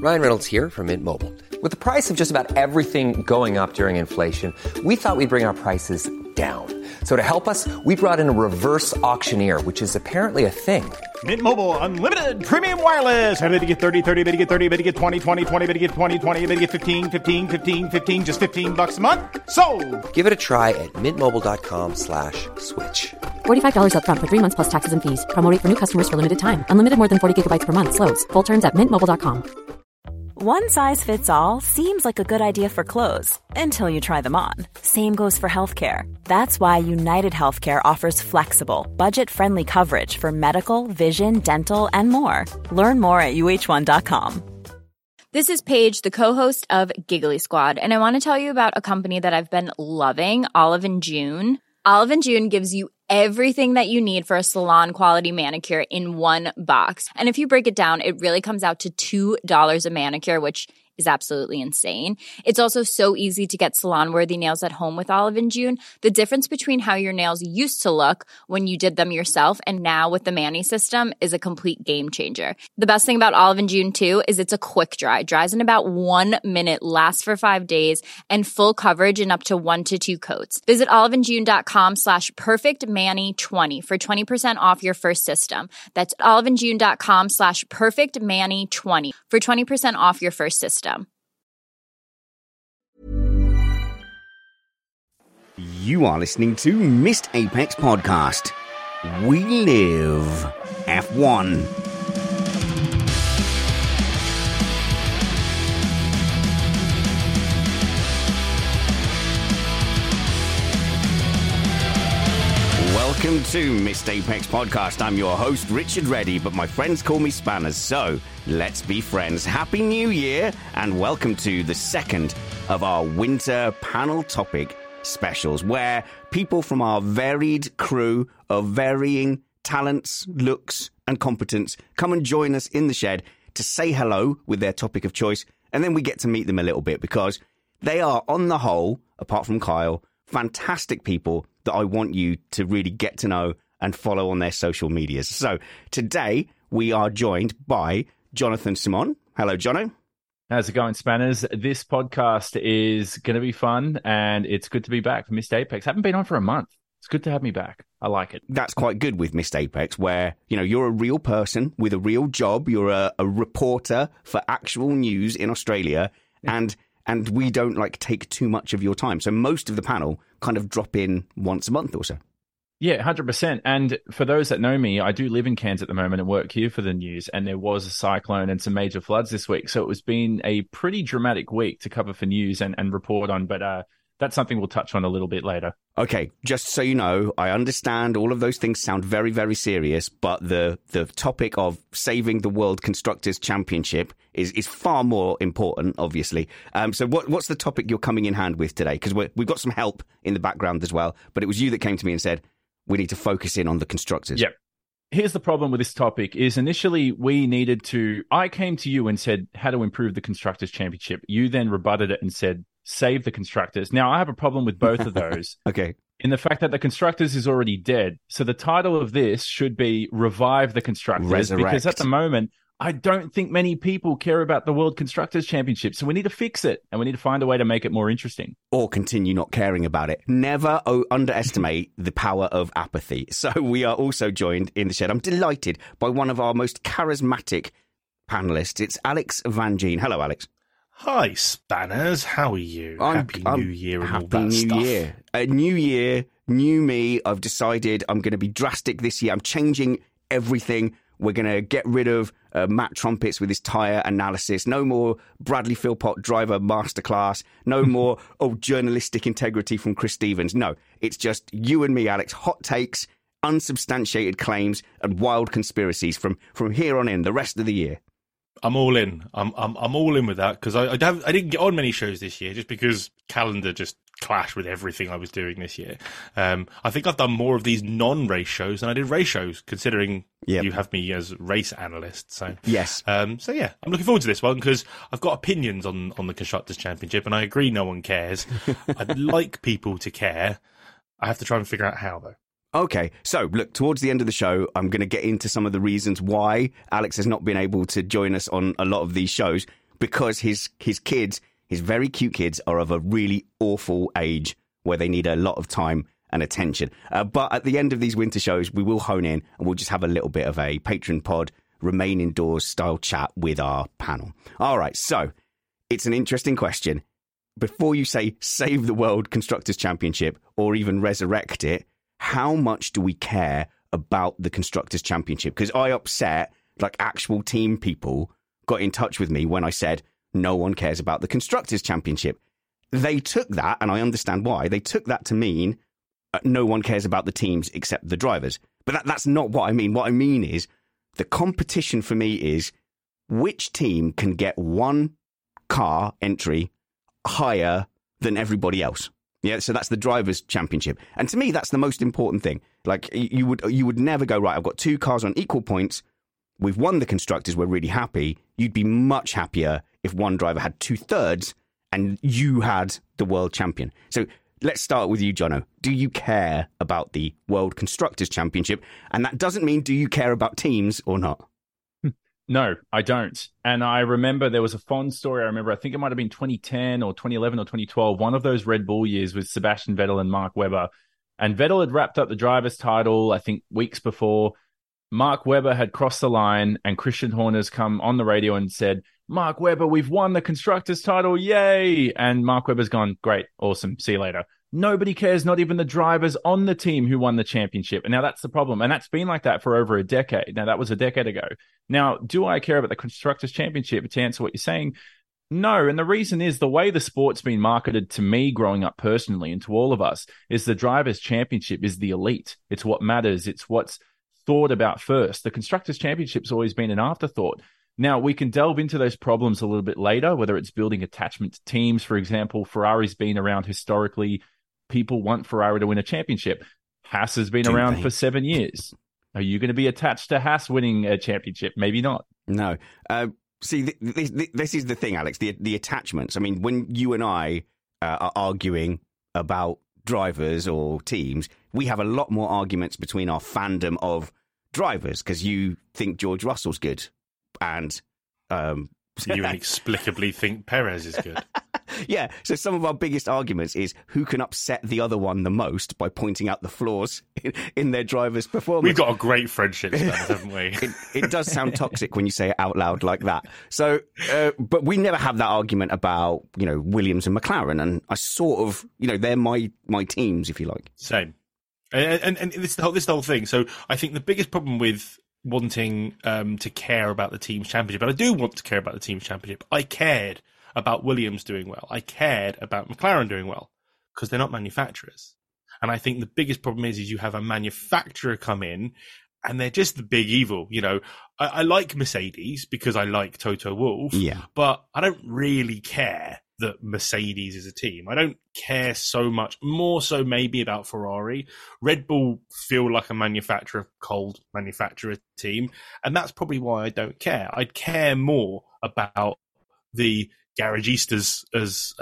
Ryan Reynolds here from Mint Mobile. With the price of just about everything going up during inflation, we thought we'd bring our prices down. So to help us, we brought in a reverse auctioneer, which is apparently a thing. Mint Mobile Unlimited Premium Wireless. How to get 30, 30, bit to get 30, bit to get 20, 20, 20, bit to get 20, 20, bit to get 15, 15, 15, 15, just $15 a month? Sold! Give it a try at mintmobile.com/switch. $45 up front for 3 months plus taxes and fees. Promo rate for new customers for limited time. Unlimited more than 40 gigabytes per month. Slows full terms at mintmobile.com. One size fits all seems like a good idea for clothes until you try them on. Same goes for healthcare. That's why United Healthcare offers flexible, budget-friendly coverage for medical, vision, dental, and more. Learn more at uh1.com. This is Paige, the co-host of Giggly Squad, and I want to tell you about a company that I've been loving, Olive & June. Olive & June gives you everything that you need for a salon-quality manicure in one box. And if you break it down, it really comes out to $2 a manicure, which is absolutely insane. It's also so easy to get salon-worthy nails at home with Olive & June. The difference between how your nails used to look when you did them yourself and now with the Mani system is a complete game changer. The best thing about Olive & June, too, is it's a quick dry. Dries in about 1 minute, lasts for 5 days, and full coverage in up to 1 to 2 coats. Visit oliveandjune.com/perfectmani20 for 20% off your first system. That's oliveandjune.com/perfectmani20 for 20% off your first system. You are listening to Missed Apex Podcast. We live F1. Welcome to Missed Apex Podcast. I'm your host, Richard Reddy, but my friends call me Spanners, so let's be friends. Happy New Year, and welcome to the second of our winter panel topic specials, where people from our varied crew of varying talents, looks, and competence come and join us in the shed to say hello with their topic of choice, and then we get to meet them a little bit, because they are, on the whole, apart from Kyle, fantastic people that I want you to really get to know and follow on their social medias. So today we are joined by Jonathan Simon. Hello, Jono. How's it going, Spanners? This podcast is going to be fun, and it's good to be back for Missed Apex. Haven't been on for a month. It's good to have me back. I like it. That's quite good with Missed Apex, where, you know, you're a real person with a real job. You're a reporter for actual news in Australia, and we don't take too much of your time. So most of the panel kind of drop in once a month or so. Yeah, 100%. And for those that know me, I do live in Cairns at the moment and work here for the news. And there was a cyclone and some major floods this week. So it was been a pretty dramatic week to cover for news and report on. But that's something we'll touch on a little bit later. Okay, just so you know, I understand all of those things sound very, very serious, but the topic of saving the World Constructors' Championship is far more important, obviously. So what's the topic you're coming in hand with today? Because we've got some help in the background as well, but it was you that came to me and said, we need to focus in on the constructors. Yep. Here's the problem with this topic is initially I came to you and said how to improve the Constructors' Championship. You then rebutted it and said, save the Constructors. Now, I have a problem with both of those. Okay. In the fact that the Constructors is already dead. So the title of this should be Revive the Constructors. Resurrect. Because at the moment, I don't think many people care about the World Constructors' Championship. So we need to fix it, and we need to find a way to make it more interesting. Or continue not caring about it. Never underestimate the power of apathy. So we are also joined in the shed. I'm delighted by one of our most charismatic panelists. It's Alex Van Gene. Hello, Alex. Hi, Spanners. How are you? Happy New Year and all that Happy New stuff. Year. A new year, new me. I've decided I'm going to be drastic this year. I'm changing everything. We're going to get rid of Matt Trumpets with his tyre analysis. No more Bradley Philpott driver masterclass. No more journalistic integrity from Chris Stevens. No, it's just you and me, Alex. Hot takes, unsubstantiated claims, and wild conspiracies from here on in, the rest of the year. I'm all in. I'm all in with that, because I didn't get on many shows this year just because calendar just clashed with everything I was doing this year. I think I've done more of these non-race shows than I did race shows, considering you have me as race analyst. So yes. So yeah, I'm looking forward to this one because I've got opinions on the Constructors' Championship, and I agree no one cares. I'd like people to care. I have to try and figure out how, though. Okay, so look, towards the end of the show, I'm going to get into some of the reasons why Alex has not been able to join us on a lot of these shows. because his kids, his very cute kids, are of a really awful age where they need a lot of time and attention. But at the end of these winter shows, we will hone in and we'll just have a little bit of a patron pod, remain indoors style chat with our panel. All right, so it's an interesting question. Before you say save the World Constructors' Championship or even resurrect it, how much do we care about the Constructors' Championship? Because I upset, like, actual team people got in touch with me when I said no one cares about the Constructors' Championship. They took that, and I understand why, they took that to mean no one cares about the teams except the drivers. But that's not what I mean. What I mean is the competition for me is which team can get one car entry higher than everybody else. Yeah, so that's the Drivers' Championship. And to me, that's the most important thing. Like, you would never go, right, I've got two cars on equal points. We've won the Constructors. We're really happy. You'd be much happier if one driver had 2/3 and you had the world champion. So let's start with you, Jono. Do you care about the World Constructors' Championship? And that doesn't mean do you care about teams or not? No, I don't. And I remember there was a fond story. I think it might have been 2010 or 2011 or 2012, one of those Red Bull years with Sebastian Vettel and Mark Webber. And Vettel had wrapped up the driver's title, I think, weeks before. Mark Webber had crossed the line and Christian Horner's come on the radio and said, Mark Webber, we've won the Constructors' title, yay! And Mark Webber's gone, great, awesome, see you later. Nobody cares, not even the drivers on the team who won the championship. And now that's the problem. And that's been like that for over a decade. Now, that was a decade ago. Now, do I care about the Constructors' Championship? To answer what you're saying, no. And the reason is the way the sport's been marketed to me growing up personally and to all of us is the Drivers' Championship is the elite. It's what matters. It's what's thought about first. The Constructors' Championship's always been an afterthought. Now, we can delve into those problems a little bit later, whether it's building attachment to teams. For example, Ferrari's been around historically. People want Ferrari to win a championship. Haas has been around for 7 years. Are you going to be attached to Haas winning a championship? Maybe not. No. See, this is the thing, Alex, the attachments. I mean, when you and I are arguing about drivers or teams, we have a lot more arguments between our fandom of drivers because you think George Russell's good and you inexplicably think Perez is good. Yeah, so some of our biggest arguments is who can upset the other one the most by pointing out the flaws in their driver's performance. We've got a great friendship, haven't we? It does sound toxic when you say it out loud like that. So, but we never have that argument about, Williams and McLaren, and I sort of, they're my teams, if you like. Same. And this whole thing. So I think the biggest problem with wanting to care about the team's championship, and I do want to care about the team's championship. I cared about Williams doing well. I cared about McLaren doing well because they're not manufacturers. And I think the biggest problem is you have a manufacturer come in and they're just the big evil. I like Mercedes because I like Toto Wolff, but I don't really care that Mercedes is a team. I don't care so much, more so maybe about Ferrari. Red Bull feel like a cold manufacturer team, and that's probably why I don't care. I'd care more about the garagistas, as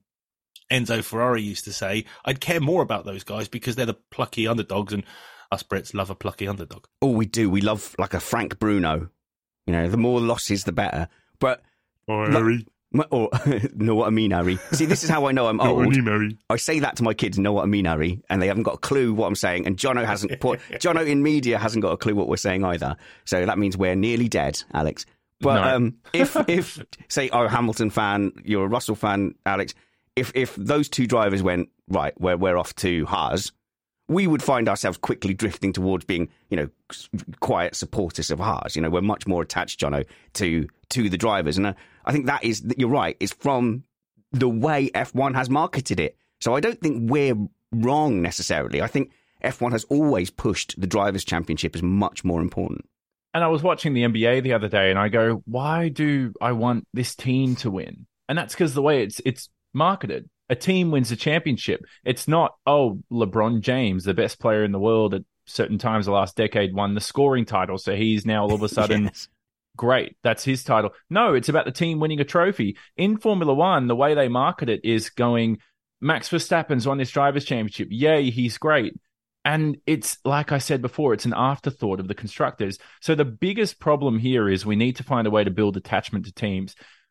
Enzo Ferrari used to say. I'd care more about those guys because they're the plucky underdogs, and us Brits love a plucky underdog. Oh, we do. We love like a Frank Bruno. The more losses, the better. But Harry. Or know what I mean, Harry? See, this is how I know I'm old. I say that to my kids, know what I mean, Harry, and they haven't got a clue what I'm saying. And Jono in media hasn't got a clue what we're saying either. So that means we're nearly dead, Alex. But no. if say I'm a Hamilton fan, you're a Russell fan, Alex, if those two drivers went, right, we're off to Haas, we would find ourselves quickly drifting towards being, quiet supporters of Haas. We're much more attached, Jono, to the drivers. And I think you're right, it's from the way F1 has marketed it. So I don't think we're wrong necessarily. I think F1 has always pushed the Drivers' Championship as much more important. And I was watching the NBA the other day and I go, why do I want this team to win? And that's because the way it's marketed. A team wins a championship. It's not, LeBron James, the best player in the world at certain times the last decade, won the scoring title. So he's now all of a sudden, yes, great, that's his title. No, it's about the team winning a trophy. In Formula One, the way they market it is going, Max Verstappen's won this Drivers' Championship. Yay, he's great. And it's, like I said before, it's an afterthought of the constructors. So the biggest problem here is we need to find a way to build attachment to teams.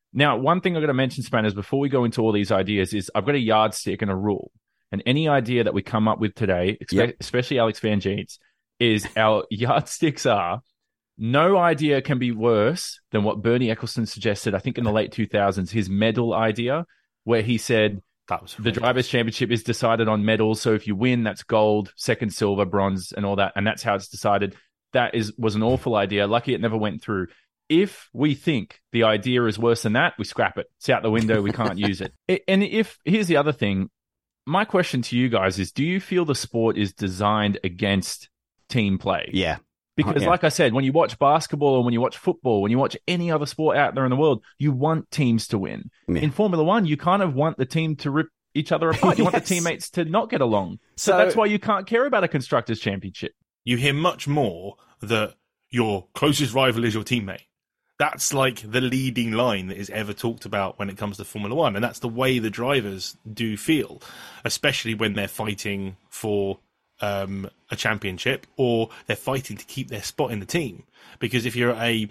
Now, one thing I've got to mention, Spanners, before we go into all these ideas is I've got a yardstick and a rule. And any idea that we come up with today, especially Alex Van Geets, is our yardsticks are no idea can be worse than what Bernie Ecclestone suggested, I think in the late 2000s, his medal idea, where he said the Drivers' Championship is decided on medals. So if you win, that's gold, second silver, bronze, and all that. And that's how it's decided. That was an awful idea. Lucky it never went through. If we think the idea is worse than that, we scrap it. It's out the window. We can't use it. And here's the other thing. My question to you guys is, do you feel the sport is designed against team play? Yeah. Because like I said, when you watch basketball or when you watch football, when you watch any other sport out there in the world, you want teams to win. Yeah. In Formula One, you kind of want the team to rip each other apart. You want the teammates to not get along. So that's why you can't care about a Constructors' Championship. You hear much more that your closest rival is your teammate. That's like the leading line that is ever talked about when it comes to Formula One. And that's the way the drivers do feel, especially when they're fighting for a championship or they're fighting to keep their spot in the team. Because if you're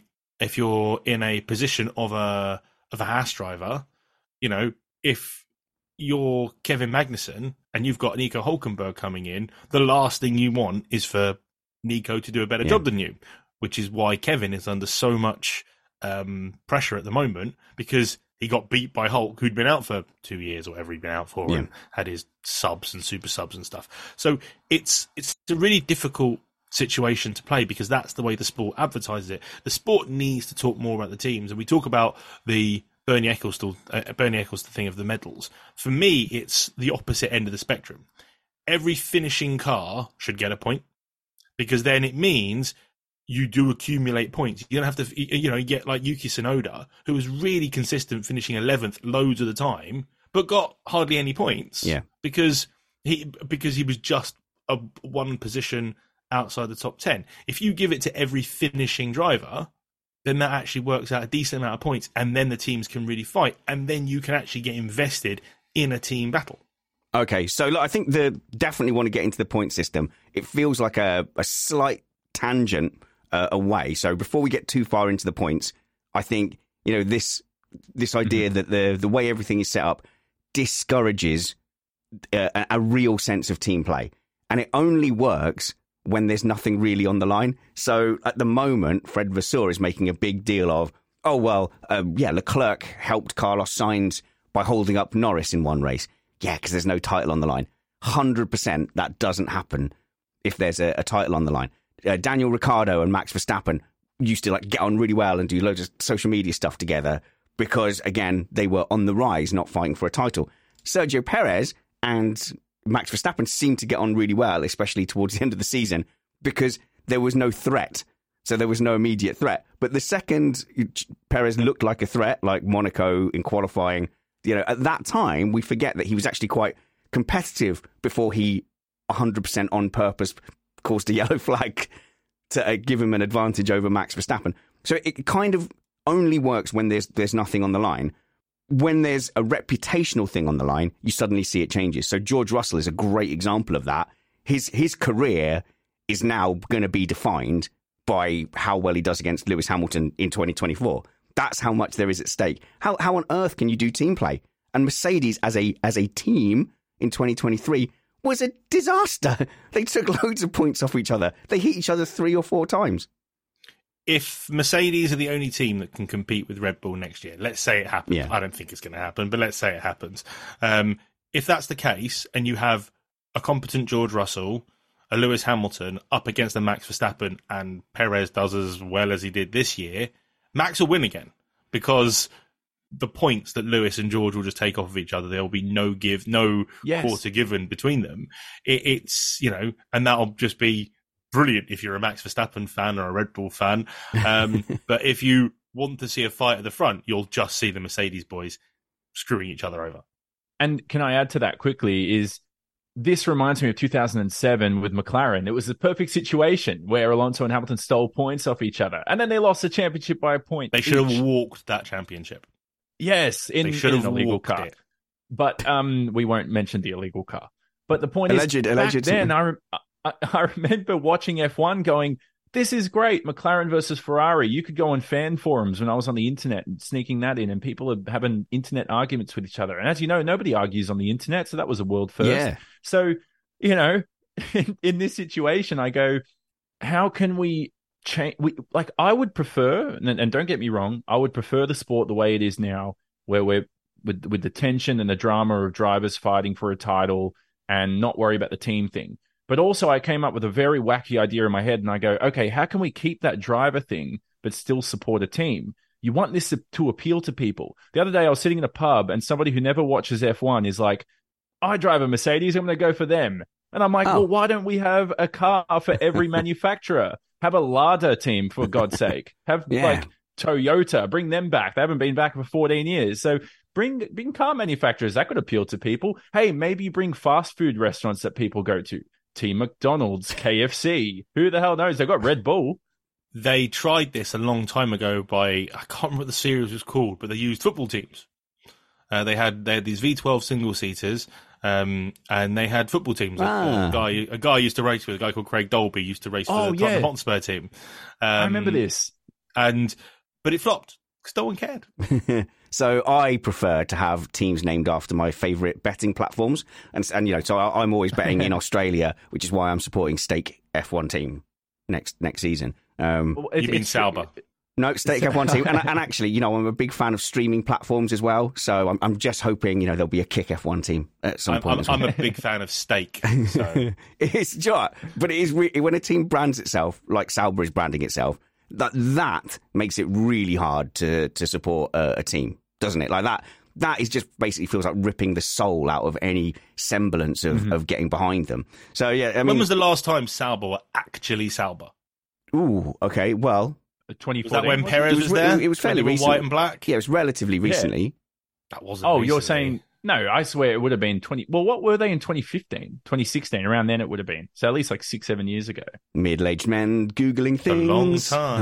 in a position of a Haas driver, you know, if you're Kevin Magnussen and you've got Nico Hülkenberg coming in, the last thing you want is for Nico to do a better job than you, which is why Kevin is under so much pressure at the moment, because he got beat by Hulk, who'd been out for 2 years or whatever he'd been out for, and had his subs and super subs and stuff. So it's a really difficult situation to play because that's the way the sport advertises it. The sport needs to talk more about the teams, and we talk about the Bernie Ecclestone thing of the medals. For me, it's the opposite end of the spectrum. Every finishing car should get a point, because then it means you do accumulate points. You don't have to, you get like Yuki Tsunoda, who was really consistent, finishing 11th loads of the time, but got hardly any points. Yeah, because he was just a one position outside the top 10. If you give it to every finishing driver, then that actually works out a decent amount of points, and then the teams can really fight, and then you can actually get invested in a team battle. Okay, so look, I think they definitely want to get into the point system. It feels like a slight tangent away. So before we get too far into the points, I think this idea that the way everything is set up discourages a real sense of team play, and it only works when there's nothing really on the line. So at the moment, Fred Vasseur is making a big deal of, Leclerc helped Carlos Sainz by holding up Norris in one race. Yeah, because there's no title on the line. 100% that doesn't happen if there's a title on the line. Daniel Ricciardo and Max Verstappen used to get on really well and do loads of social media stuff together because, again, they were on the rise, not fighting for a title. Sergio Perez and Max Verstappen seemed to get on really well, especially towards the end of the season, because there was no threat. So there was no immediate threat. But the second Perez looked like a threat, like Monaco in qualifying, at that time, we forget that he was actually quite competitive before he 100% on purpose caused a yellow flag to give him an advantage over Max Verstappen. So it kind of only works when there's nothing on the line. When there's a reputational thing on the line, you suddenly see it changes. So George Russell is a great example of that. His career is now going to be defined by how well he does against Lewis Hamilton in 2024. That's how much there is at stake. How on earth can you do team play? And Mercedes as a team in 2023 was a disaster. They took loads of points off each other. They hit each other 3 or 4 times. If Mercedes are the only team that can compete with Red Bull next year, let's say it happens. Yeah. I don't think it's going to happen, but let's say it happens. If that's the case, and you have a competent George Russell, a Lewis Hamilton up against a Max Verstappen, and Perez does as well as he did this year, Max will win again, because the points that Lewis and George will just take off of each other, there will be no quarter given between them. It's and that'll just be brilliant if you're a Max Verstappen fan or a Red Bull fan. But if you want to see a fight at the front, you'll just see the Mercedes boys screwing each other over. And can I add to that quickly is this reminds me of 2007 with McLaren. It was the perfect situation where Alonso and Hamilton stole points off each other, and then they lost the championship by a point. They should have walked that championship. Yes, in an illegal car. But we won't mention the illegal car. But the point is, back then, I remember watching F1 going, this is great. McLaren versus Ferrari. You could go on fan forums when I was on the internet and sneaking that in, and people are having internet arguments with each other. And as you know, nobody argues on the internet, so that was a world first. Yeah. So, you know, in this situation, I go, how can we change? Like, I would prefer, and don't get me wrong, I would prefer the sport the way it is now, where we're with the tension and the drama of drivers fighting for a title and not worry about the team thing. But also I came up with a very wacky idea in my head, and I go, okay, how can we keep that driver thing but still support a team? You want this to appeal to people. The other day I was sitting in a pub and somebody who never watches F1 is like, I drive a Mercedes, I'm going to go for them. And I'm like, well, why don't we have a car for every manufacturer? Have a Lada team, for God's sake. Have like Toyota, bring them back. They haven't been back for 14 years. So bring car manufacturers. That could appeal to people. Hey, maybe you bring fast food restaurants that people go to. Team McDonald's, KFC. Who the hell knows? They've got Red Bull. They tried this a long time ago I can't remember what the series was called, but they used football teams. They had these V12 single-seaters, and they had football teams. A guy used to race with, a guy called Craig Dolby used to race for the Tottenham Hotspur team. I remember this. But it flopped because no one cared. So I prefer to have teams named after my favourite betting platforms. And you know, so I'm always betting in Australia, which is why I'm supporting Stake F1 team next season. You mean Sauber? No, Stake F1 team. And actually, you know, I'm a big fan of streaming platforms as well. So I'm just hoping, you know, there'll be a Kick F1 team at some point as well. I'm a big fan of Stake. So. It's just, but it is when a team brands itself, like Sauber is branding itself, that makes it really hard to support a team, doesn't it? Like that is just basically feels like ripping the soul out of any semblance of getting behind them. So yeah, I mean, when was the last time Sauber were actually Sauber? Ooh, okay, well, 2014. Was that when Perez was there? It was fairly recent. White and black. Yeah, it was relatively recently. Yeah. That wasn't. Oh, you're saying no? I swear it would have been 20. Well, what were they in 2015, 2016? Around then it would have been. So at least like 6-7 years ago. Middle-aged men googling things. A long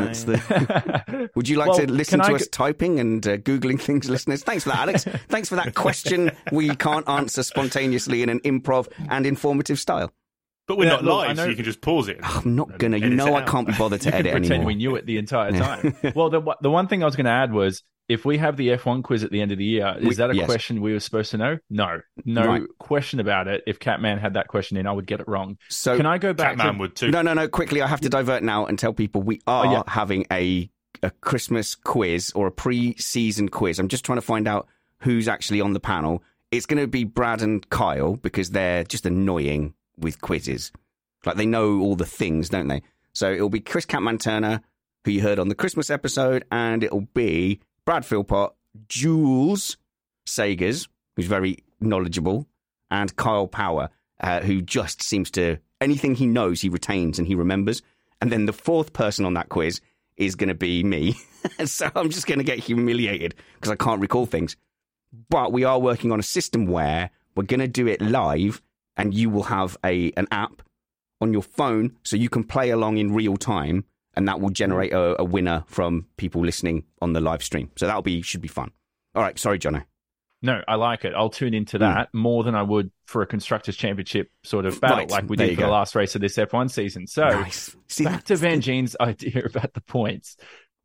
time. Would you like to listen to us typing and googling things, listeners? Thanks for that, Alex. Thanks for that question we can't answer spontaneously in an improv and informative style. But we're not live, so you can just pause it. I'm not gonna. You know, I can't be bothered to edit pretend anymore. We knew it the entire time. Well, the one thing I was going to add was, if we have the F1 quiz at the end of the year, is that a question we were supposed to know? No right. Question about it. If Catman had that question in, I would get it wrong. So can I go back? Catman would too. No. Quickly, I have to divert now and tell people we are having a Christmas quiz or a pre-season quiz. I'm just trying to find out who's actually on the panel. It's going to be Brad and Kyle because they're just annoying with quizzes. Like, they know all the things, don't they? So it'll be Chris Catman-Turner, who you heard on the Christmas episode, and it'll be Brad Philpott, Jules Sagers, who's very knowledgeable, and Kyle Power, who just seems to... Anything he knows, he retains and he remembers. And then the fourth person on that quiz is going to be me. So I'm just going to get humiliated because I can't recall things. But we are working on a system where we're going to do it live, and you will have an app on your phone so you can play along in real time, and that will generate a winner from people listening on the live stream. So should be fun. All right, sorry, Jono. No, I like it. I'll tune into that more than I would for a Constructors' Championship sort of battle, like we did for the last race of this F1 season. So nice. Back to Van Geen's idea about the points.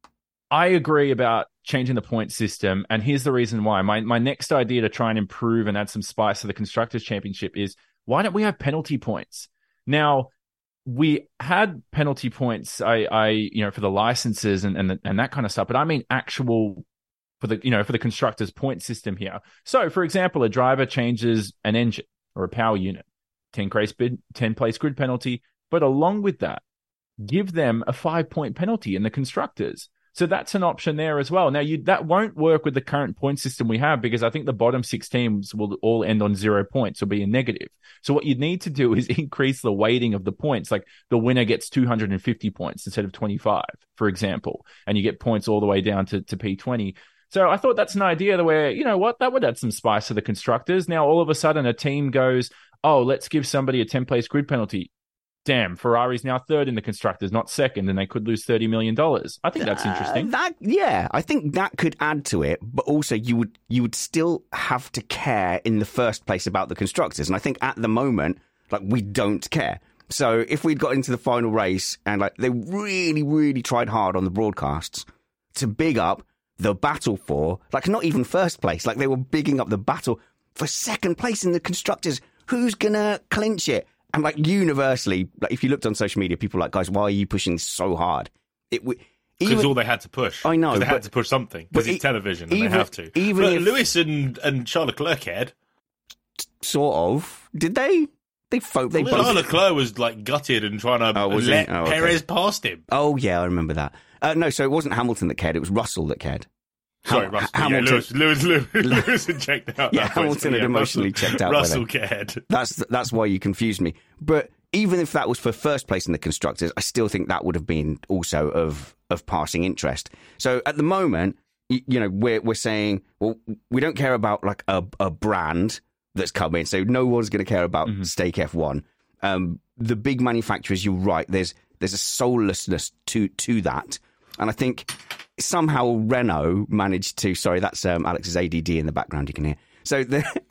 I agree about changing the point system, and here's the reason why. My next idea to try and improve and add some spice to the Constructors' Championship is, why don't we have penalty points? Now, we had penalty points, for the licenses and that kind of stuff, but I mean actual for the constructors' point system here. So, for example, a driver changes an engine or a power unit, 10-place grid penalty, but along with that, give them a 5-point penalty in the constructors. So that's an option there as well. Now, that won't work with the current point system we have, because I think the bottom 6 teams will all end on 0 points or be a negative. So what you need to do is increase the weighting of the points. Like, the winner gets 250 points instead of 25, for example, and you get points all the way down to P20. So I thought that's an idea where, you know what, that would add some spice to the constructors. Now, all of a sudden, a team goes, oh, let's give somebody a 10-place grid penalty. Damn, Ferrari's now third in the constructors, not second, and they could lose $30 million. I think that's interesting. I think that could add to it, but also you would still have to care in the first place about the constructors. And I think at the moment, like, we don't care. So if we'd got into the final race and like they really, really tried hard on the broadcasts to big up the battle for, like, not even first place, like they were bigging up the battle for second place in the constructors. Who's gonna clinch it? And like universally, like if you looked on social media, people were like, guys, why are you pushing so hard? Because all they had to push. I know. They had to push something because it's television and they have to. Even but if, Lewis and Charles Leclerc had. Sort of. Did they? Charles Leclerc was like gutted and trying to let Perez past him. Oh, yeah, I remember that. No, so it wasn't Hamilton that cared, it was Russell that cared. Sorry, Russell. Hamilton. Yeah, Lewis had checked out. Yeah, Hamilton had emotionally checked out. Russell cared. That's why you confused me. But even if that was for first place in the constructors, I still think that would have been also of passing interest. So at the moment, we're saying, well, we don't care about like a brand that's coming, so no one's going to care about Stake F1. The big manufacturers, you're right. There's a soullessness to that, and I think somehow Renault managed to. Sorry, that's Alex's ADD in the background. You can hear. So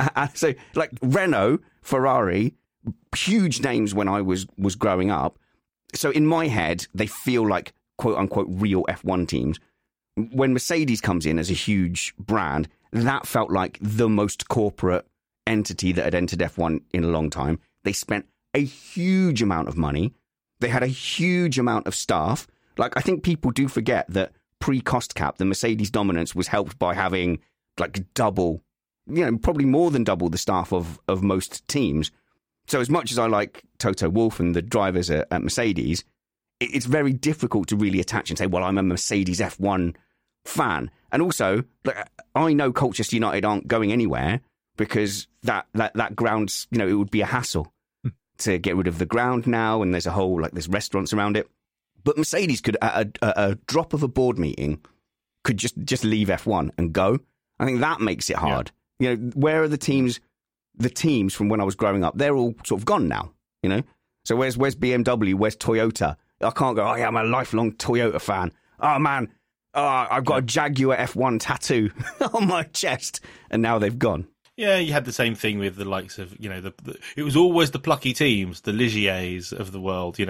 like Renault, Ferrari, huge names when I was growing up. So in my head, they feel like quote unquote real F1 teams. When Mercedes comes in as a huge brand, that felt like the most corporate entity that had entered F1 in a long time. They spent a huge amount of money. They had a huge amount of staff. Like, I think people do forget that pre-cost cap, the Mercedes dominance was helped by having like double, probably more than double the staff of most teams. So as much as I like Toto Wolff and the drivers at Mercedes, it's very difficult to really attach and say, well, I'm a Mercedes F1 fan. And also, like, I know Colchester United aren't going anywhere because that ground's, it would be a hassle to get rid of the ground now. And there's a whole, like, there's restaurants around it. But Mercedes could, at a drop of a board meeting, could just leave F1 and go. I think that makes it hard. Yeah. Where are the teams? The teams from when I was growing up, they're all sort of gone now, So where's BMW? Where's Toyota? I can't go, I'm a lifelong Toyota fan. Oh, man, I've got a Jaguar F1 tattoo on my chest. And now they've gone. Yeah, you had the same thing with the likes of, it was always the plucky teams, the Ligiers of the world,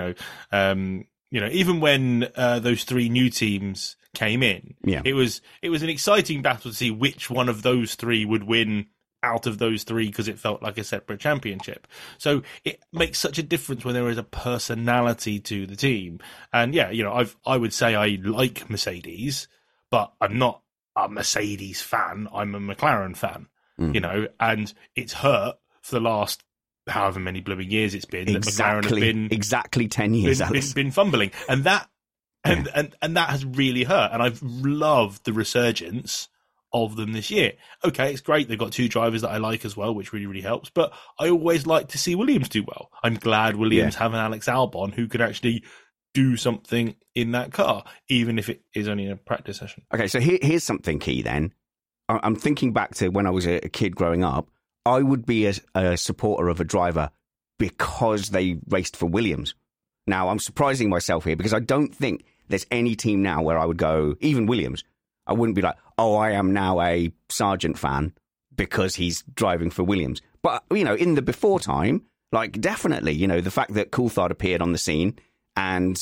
even when those three new teams came in, it was an exciting battle to see which one of those three would win out of those three because it felt like a separate championship. So it makes such a difference when there is a personality to the team. And I would say I like Mercedes, but I'm not a Mercedes fan. I'm a McLaren fan, and it's hurt for the last however many blooming years it's been. Exactly, that McLaren has been exactly 10 years. Been fumbling, and that and that has really hurt. And I've loved the resurgence of them this year. Okay, it's great. They've got two drivers that I like as well, which really, really helps. But I always like to see Williams do well. I'm glad Williams have an Alex Albon who could actually do something in that car, even if it is only in a practice session. Okay, so here's something key then. I'm thinking back to when I was a kid growing up. I would be a supporter of a driver because they raced for Williams. Now, I'm surprising myself here because I don't think there's any team now where I would go, even Williams, I wouldn't be like, oh, I am now a Sargent fan because he's driving for Williams. But, in the before time, like, definitely, the fact that Coulthard appeared on the scene and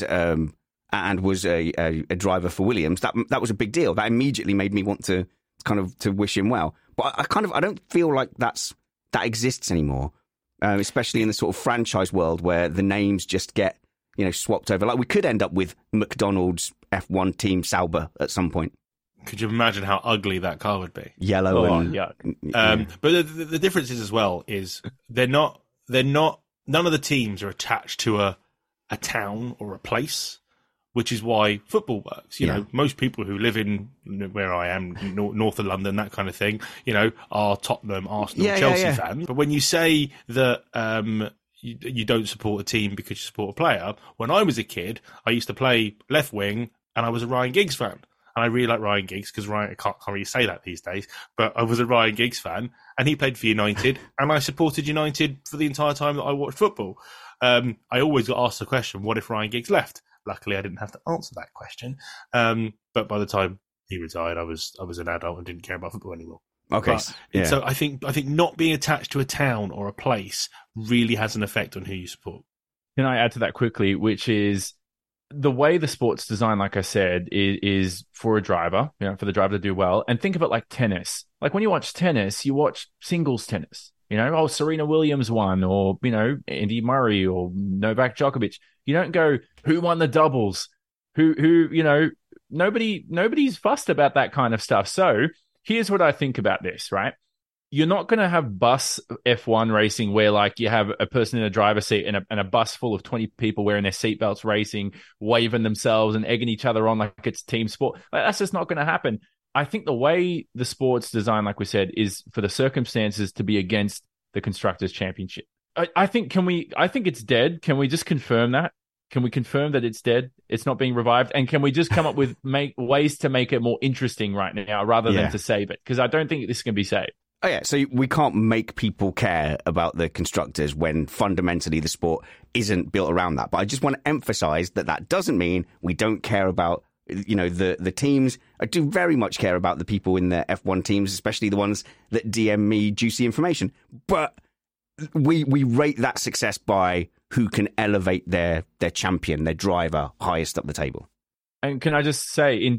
was a driver for Williams, that was a big deal. That immediately made me want to to wish him well. But I don't feel like that exists anymore, especially in the sort of franchise world where the names just get, swapped over. Like, we could end up with McDonald's F1 team Sauber at some point. Could you imagine how ugly that car would be? Yellow and yuck. But the difference is as well is they're not none of the teams are attached to a town or a place, which is why football works. Most people who live in where I am, north of London, that kind of thing, are Tottenham, Arsenal, Chelsea fans. But when you say that you don't support a team because you support a player, when I was a kid, I used to play left wing and I was a Ryan Giggs fan. And I really like Ryan Giggs because I can't really say that these days, but I was a Ryan Giggs fan and he played for United and I supported United for the entire time that I watched football. I always got asked the question, what if Ryan Giggs left? Luckily, I didn't have to answer that question. But by the time he retired, I was an adult and didn't care about football anymore. Okay. So I think not being attached to a town or a place really has an effect on who you support. Can I add to that quickly, which is the way the sport's designed, like I said, is for a driver, for the driver to do well. And think of it like tennis. Like when you watch tennis, you watch singles tennis. Serena Williams won, or, Andy Murray or Novak Djokovic. You don't go, who won the doubles? Nobody's fussed about that kind of stuff. So here's what I think about this, right? You're not going to have bus F1 racing where like you have a person in a driver's seat and a bus full of 20 people wearing their seatbelts racing, waving themselves and egging each other on like it's team sport. Like, that's just not going to happen. I think the way the sport's designed, like we said, is for the circumstances to be against the Constructors' Championship. I think it's dead. Can we just confirm that? Can we confirm that it's dead? It's not being revived? And can we just come up with ways to make it more interesting right now rather than to save it? Because I don't think this can be saved. Oh, yeah. So we can't make people care about the constructors when fundamentally the sport isn't built around that. But I just want to emphasize that doesn't mean we don't care about, the teams. I do very much care about the people in the F1 teams, especially the ones that DM me juicy information. But we rate that success by who can elevate their champion, their driver, highest up the table. And can I just say, in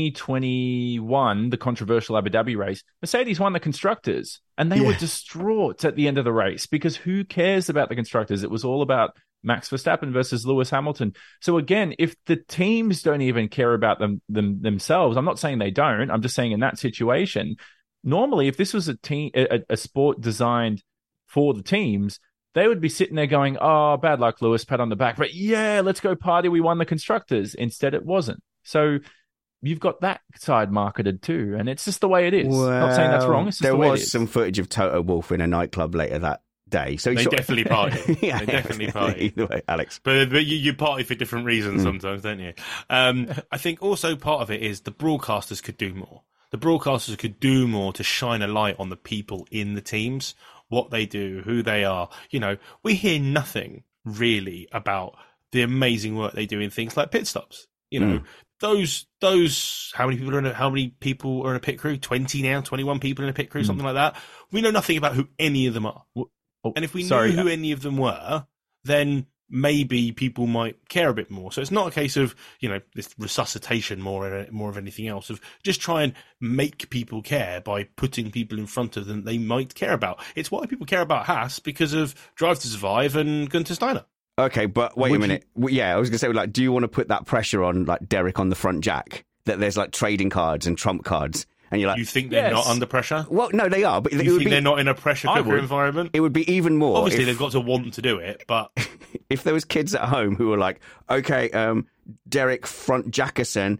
2021, the controversial Abu Dhabi race, Mercedes won the constructors, and they were distraught at the end of the race because who cares about the constructors? It was all about Max Verstappen versus Lewis Hamilton. So again, if the teams don't even care about themselves, I'm not saying they don't. I'm just saying in that situation, normally, if this was a sport designed for the teams, they would be sitting there going, oh, bad luck, Lewis, pat on the back. But yeah, let's go party. We won the constructors. Instead, it wasn't. So you've got that side marketed too. And it's just the way it is. Well, not saying that's wrong. It's just the way it is. There was some footage of Toto Wolff in a nightclub later that day. So they definitely party. They definitely party. Either way, Alex. But you party for different reasons sometimes, don't you? I think also part of it is the broadcasters could do more. The broadcasters could do more to shine a light on the people in the teams, what they do, who they are. We hear nothing really about the amazing work they do in things like pit stops. Those how many people are in a pit crew? 20 now, 21 people in a pit crew, something like that. We know nothing about who any of them are. And if we knew who any of them were, then maybe people might care a bit more. So it's not a case of, this resuscitation more of anything else, of just try and make people care by putting people in front of them they might care about. It's why people care about Haas, because of Drive to Survive and Gunther Steiner. Okay, but wait a minute. I was going to say, do you want to put that pressure on, Derek on the front jack, that there's, trading cards and trump cards? And you're like, you think they're not under pressure? Well, no, they are. But you think they're not in a pressure cooker environment? It would be even more. Obviously, they've got to want to do it, but if there was kids at home who were like, okay, Derek Front Jackerson,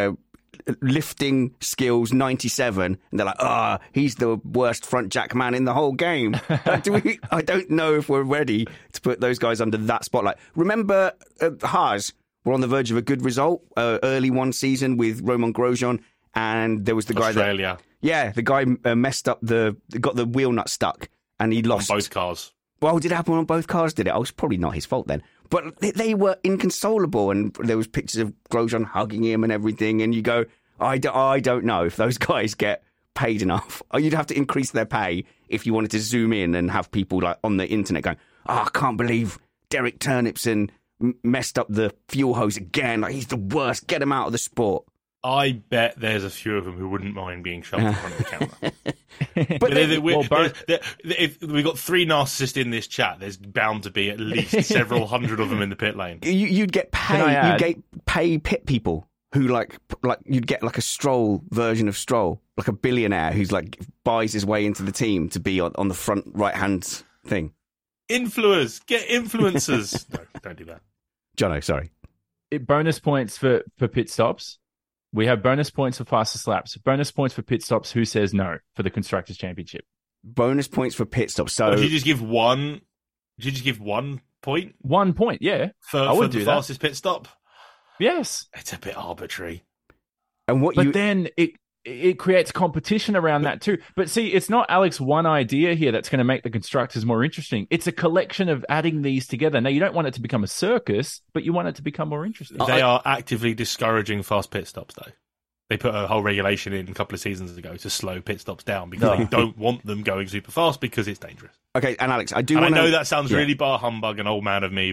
lifting skills 97, and they're like, he's the worst front jack man in the whole game. I don't know if we're ready to put those guys under that spotlight. Remember, Haas were on the verge of a good result early one season with Romain Grosjean. And there was the guy Australia. The guy messed up got the wheel nut stuck, and he lost. On both cars. Well, did it happen on both cars? Did it? Oh, it was probably not his fault then. But they were inconsolable, and there was pictures of Grosjean hugging him and everything. And you go, I don't know if those guys get paid enough. You'd have to increase their pay if you wanted to zoom in and have people on the internet going, I can't believe Derek Turnipson messed up the fuel hose again. He's the worst. Get him out of the sport. I bet there's a few of them who wouldn't mind being shoved in front of the camera. But if we've got three narcissists in this chat, there's bound to be at least several hundred of them in the pit lane. You'd get pay. You'd get pay pit people who you'd get a Stroll version of Stroll, like a billionaire who's buys his way into the team to be on the front right hand thing. Influencers, get influencers. No, don't do that. Jono, sorry. Bonus points for pit stops. We have bonus points for fastest laps. Bonus points for pit stops. Who says no for the Constructors' Championship? Bonus points for pit stops. So did you just give one? Did you just give 1 point? 1 point, yeah. For the fastest pit stop. Yes, it's a bit arbitrary. And then it creates competition around that too. But see, it's not Alex one idea here that's going to make the constructors more interesting. It's a collection of adding these together. Now, you don't want it to become a circus, but you want it to become more interesting. They are actively discouraging fast pit stops, though. They put a whole regulation in a couple of seasons ago to slow pit stops down because they don't want them going super fast because it's dangerous. Okay, and Alex, I know that sounds really bar humbug and old man of me, but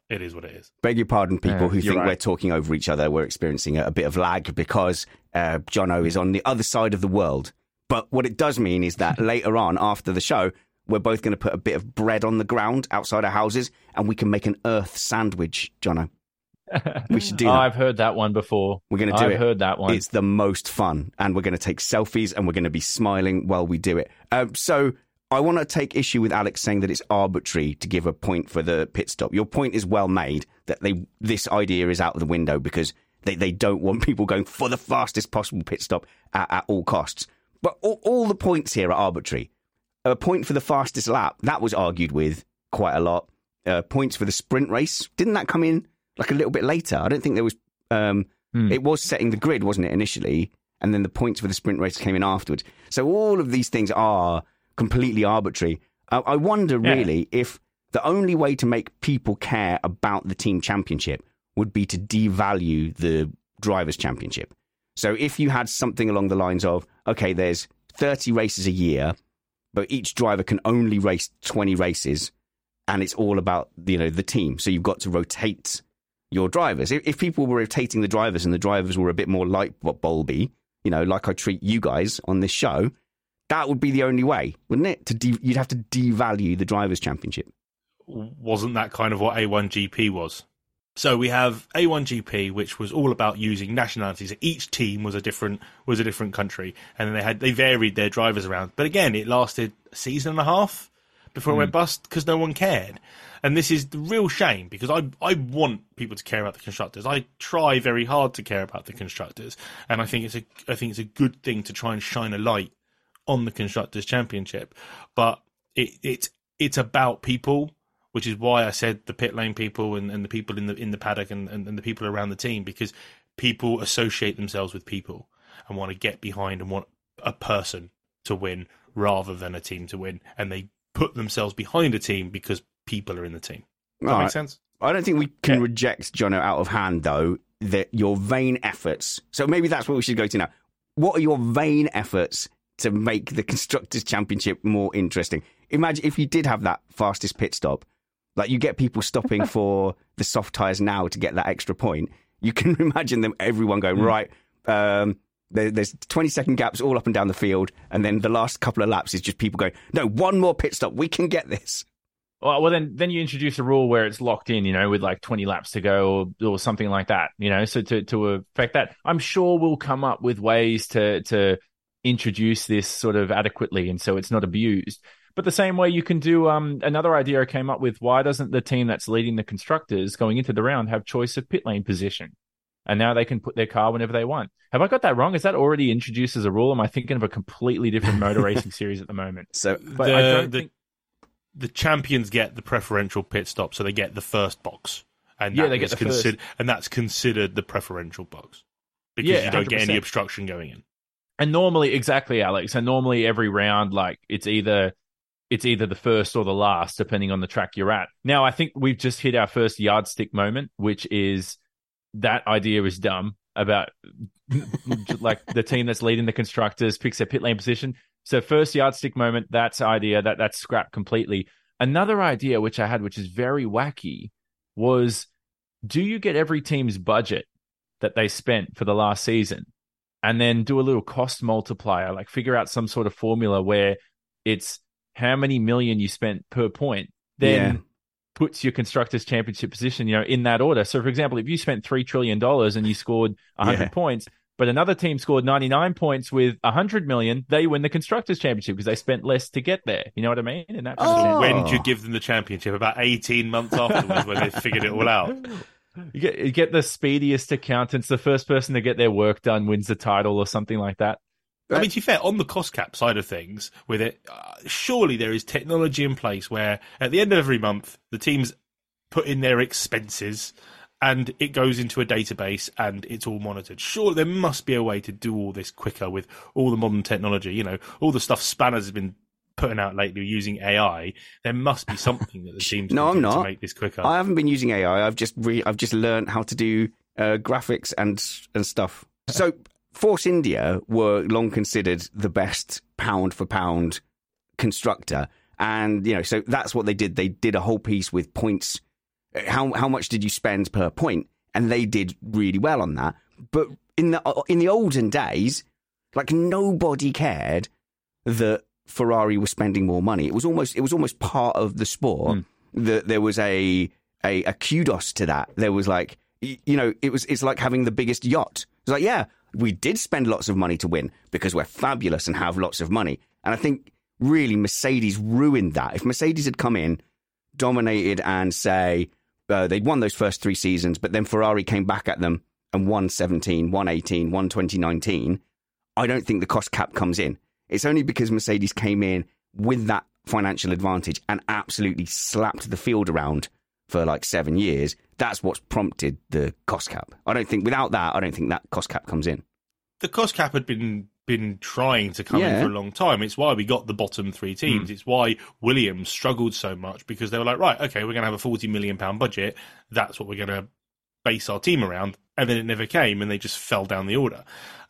It is what it is. Beg your pardon, people who think right. we're talking over each other. We're experiencing a bit of lag because Jono is on the other side of the world. But what it does mean is that later on, after the show, we're both going to put a bit of bread on the ground outside our houses and we can make an earth sandwich, Jono. We should do that. I've heard that one before. We're going to do it. I've heard that one. It's the most fun. And we're going to take selfies and we're going to be smiling while we do it. So I want to take issue with Alex saying that it's arbitrary to give a point for the pit stop. Your point is well made that this idea is out of the window because they don't want people going for the fastest possible pit stop at all costs. But all the points here are arbitrary. A point for the fastest lap, that was argued with quite a lot. Points for the sprint race, didn't that come in like a little bit later? I don't think there was... It was setting the grid, wasn't it, initially? And then the points for the sprint race came in afterwards. So all of these things are completely arbitrary. I wonder really if the only way to make people care about the team championship would be to devalue the drivers' championship. So if you had something along the lines of, okay, there's 30 races a year, but each driver can only race 20 races, and it's all about the team. So you've got to rotate your drivers. If people were rotating the drivers and the drivers were a bit more light bulby, like I treat you guys on this show, that would be the only way, wouldn't it? You'd have to devalue the Drivers' Championship. Wasn't that kind of what A1GP was? So we have A1GP, which was all about using nationalities. Each team was a different country, and then they varied their drivers around. But again, it lasted a season and a half before it went bust because no one cared. And this is the real shame because I want people to care about the constructors. I try very hard to care about the constructors, and I think it's a good thing to try and shine a light on the Constructors' Championship, but it's about people, which is why I said the pit lane people and the people in the paddock and the people around the team, because people associate themselves with people and want to get behind and want a person to win rather than a team to win, and they put themselves behind a team because people are in the team. Does that make sense? I don't think we can reject Jono out of hand, though, that your vain efforts... So maybe that's what we should go to now. What are your vain efforts to make the Constructors' Championship more interesting? Imagine if you did have that fastest pit stop, like you get people stopping for the soft tyres now to get that extra point. You can imagine everyone going, right, there's 20-second gaps all up and down the field, and then the last couple of laps is just people going, no, one more pit stop, we can get this. Well, then you introduce a rule where it's locked in, with like 20 laps to go or something like that, so to affect that. I'm sure we'll come up with ways to introduce this sort of adequately and so it's not abused. But the same way you can do another idea I came up with, why doesn't the team that's leading the constructors going into the round have choice of pit lane position? And now they can put their car whenever they want. Have I got that wrong? Is that already introduced as a rule? Am I thinking of a completely different motor racing series at the moment? But I don't think... The champions get the preferential pit stop, so they get the first box. And they get the first. And that's considered the preferential box because you don't 100%. Get any obstruction going in. And normally, exactly, Alex. And normally every round, like it's either the first or the last, depending on the track you're at. Now, I think we've just hit our first yardstick moment, which is that idea is dumb about like the team that's leading the constructors picks their pit lane position. So first yardstick moment, that's idea that's scrapped completely. Another idea which I had, which is very wacky, was do you get every team's budget that they spent for the last season and then do a little cost multiplier, like figure out some sort of formula where it's how many million you spent per point, then puts your Constructors' Championship position, in that order. So, for example, if you spent $3 trillion and you scored 100 points, but another team scored 99 points with 100 million, they win the Constructors' Championship because they spent less to get there. You know what I mean? In that so when did you give them the championship? About 18 months afterwards when they figured it all out. You get the speediest accountants. The first person to get their work done wins the title or something like that. I mean, to be fair, on the cost cap side of things with it, surely there is technology in place where at the end of every month, the teams put in their expenses and it goes into a database and it's all monitored. Sure, there must be a way to do all this quicker with all the modern technology. All the stuff Spanners has been putting out lately using AI. There must be something that the teams can do to make this quicker. I haven't been using AI. I've just learned how to do graphics and stuff. So Force India were long considered the best pound for pound constructor, and so that's what they did. They did a whole piece with points How much did you spend per point? And they did really well on that. But in the olden days, like, nobody cared that Ferrari was spending more money. It was almost part of the sport that there was a kudos to that. There was like, it's like having the biggest yacht. It's like, yeah, we did spend lots of money to win because we're fabulous and have lots of money. And I think really Mercedes ruined that. If Mercedes had come in, dominated, and say they'd won those first 3 seasons, but then Ferrari came back at them and won 17, won 18, won 2019, I don't think the cost cap comes in. It's only because Mercedes came in with that financial advantage and absolutely slapped the field around for like 7 years. That's what's prompted the cost cap. Without that, I don't think that cost cap comes in. The cost cap had been trying to come in for a long time. It's why we got the bottom 3 teams. It's why Williams struggled so much, because they were like, right, okay, we're going to have a £40 million budget. That's what we're going to base our team around. And then it never came, and they just fell down the order.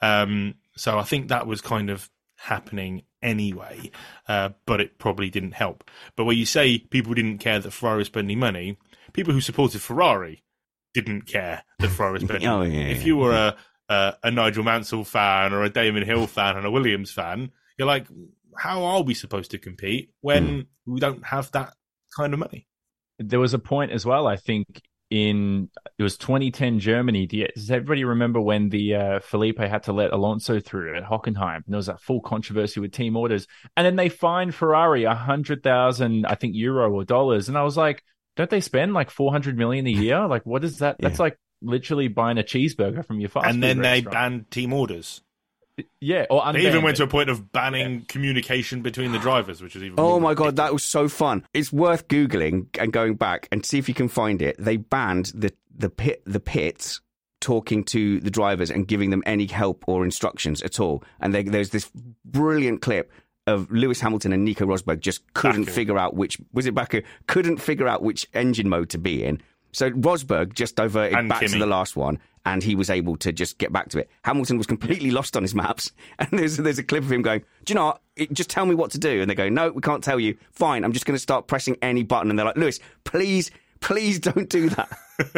So I think that was kind of happening anyway, but it probably didn't help. But when you say people didn't care that Ferrari was spending money, people who supported Ferrari didn't care that Ferrari was spending money. Yeah. If you were a Nigel Mansell fan or a Damon Hill fan and a Williams fan, you're like, how are we supposed to compete when we don't have that kind of money? There was a point as well, I think, it was 2010 Germany. Does everybody remember when the Felipe had to let Alonso through at Hockenheim? And there was that full controversy with team orders. And then they fined Ferrari 100,000, I think, euro or dollars. And I was like, don't they spend like 400 million a year? Like, what is that? That's like literally buying a cheeseburger from your fast food And then restaurant. they banned team orders. Yeah, or they even went to a point of banning communication between the drivers, which is even Oh more my ridiculous. God, that was so fun. It's worth Googling and going back and see if you can find it. They banned the pits talking to the drivers and giving them any help or instructions at all. And there's this brilliant clip of Lewis Hamilton and Nico Rosberg just couldn't figure out couldn't figure out which engine mode to be in. So Rosberg just diverted back to the last one, and he was able to just get back to it. Hamilton was completely lost on his maps, and there's a clip of him going, do you know what? Just tell me what to do. And they go, no, we can't tell you. Fine, I'm just going to start pressing any button. And they're like, Lewis, please don't do that.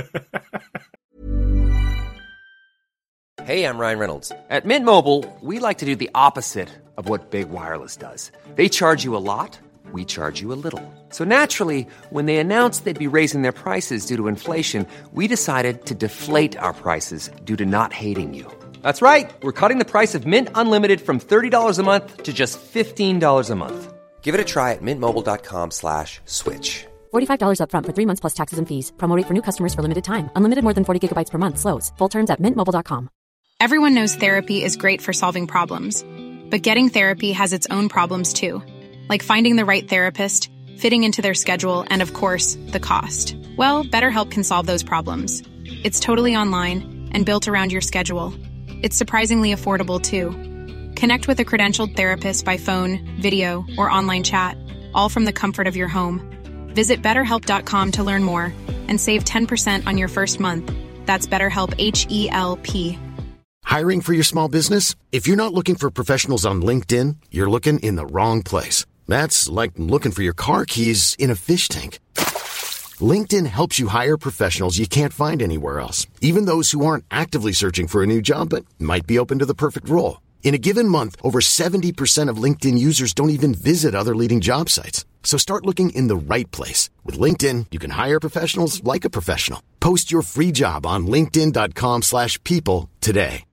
Hey, I'm Ryan Reynolds. At Mint Mobile, we like to do the opposite of what Big Wireless does. They charge you a lot. We charge you a little. So naturally, when they announced they'd be raising their prices due to inflation, we decided to deflate our prices due to not hating you. That's right. We're cutting the price of Mint Unlimited from $30 a month to just $15 a month. Give it a try at mintmobile.com/switch. $45 up front for 3 months plus taxes and fees. Promo rate for new customers for limited time. Unlimited more than 40 gigabytes per month slows. Full terms at mintmobile.com. Everyone knows therapy is great for solving problems. But getting therapy has its own problems too. Like finding the right therapist, fitting into their schedule, and of course, the cost. Well, BetterHelp can solve those problems. It's totally online and built around your schedule. It's surprisingly affordable too. Connect with a credentialed therapist by phone, video, or online chat, all from the comfort of your home. Visit BetterHelp.com to learn more and save 10% on your first month. That's BetterHelp, H-E-L-P. Hiring for your small business? If you're not looking for professionals on LinkedIn, you're looking in the wrong place. That's like looking for your car keys in a fish tank. LinkedIn helps you hire professionals you can't find anywhere else, even those who aren't actively searching for a new job but might be open to the perfect role. In a given month, over 70% of LinkedIn users don't even visit other leading job sites. So start looking in the right place. With LinkedIn, you can hire professionals like a professional. Post your free job on linkedin.com/people today.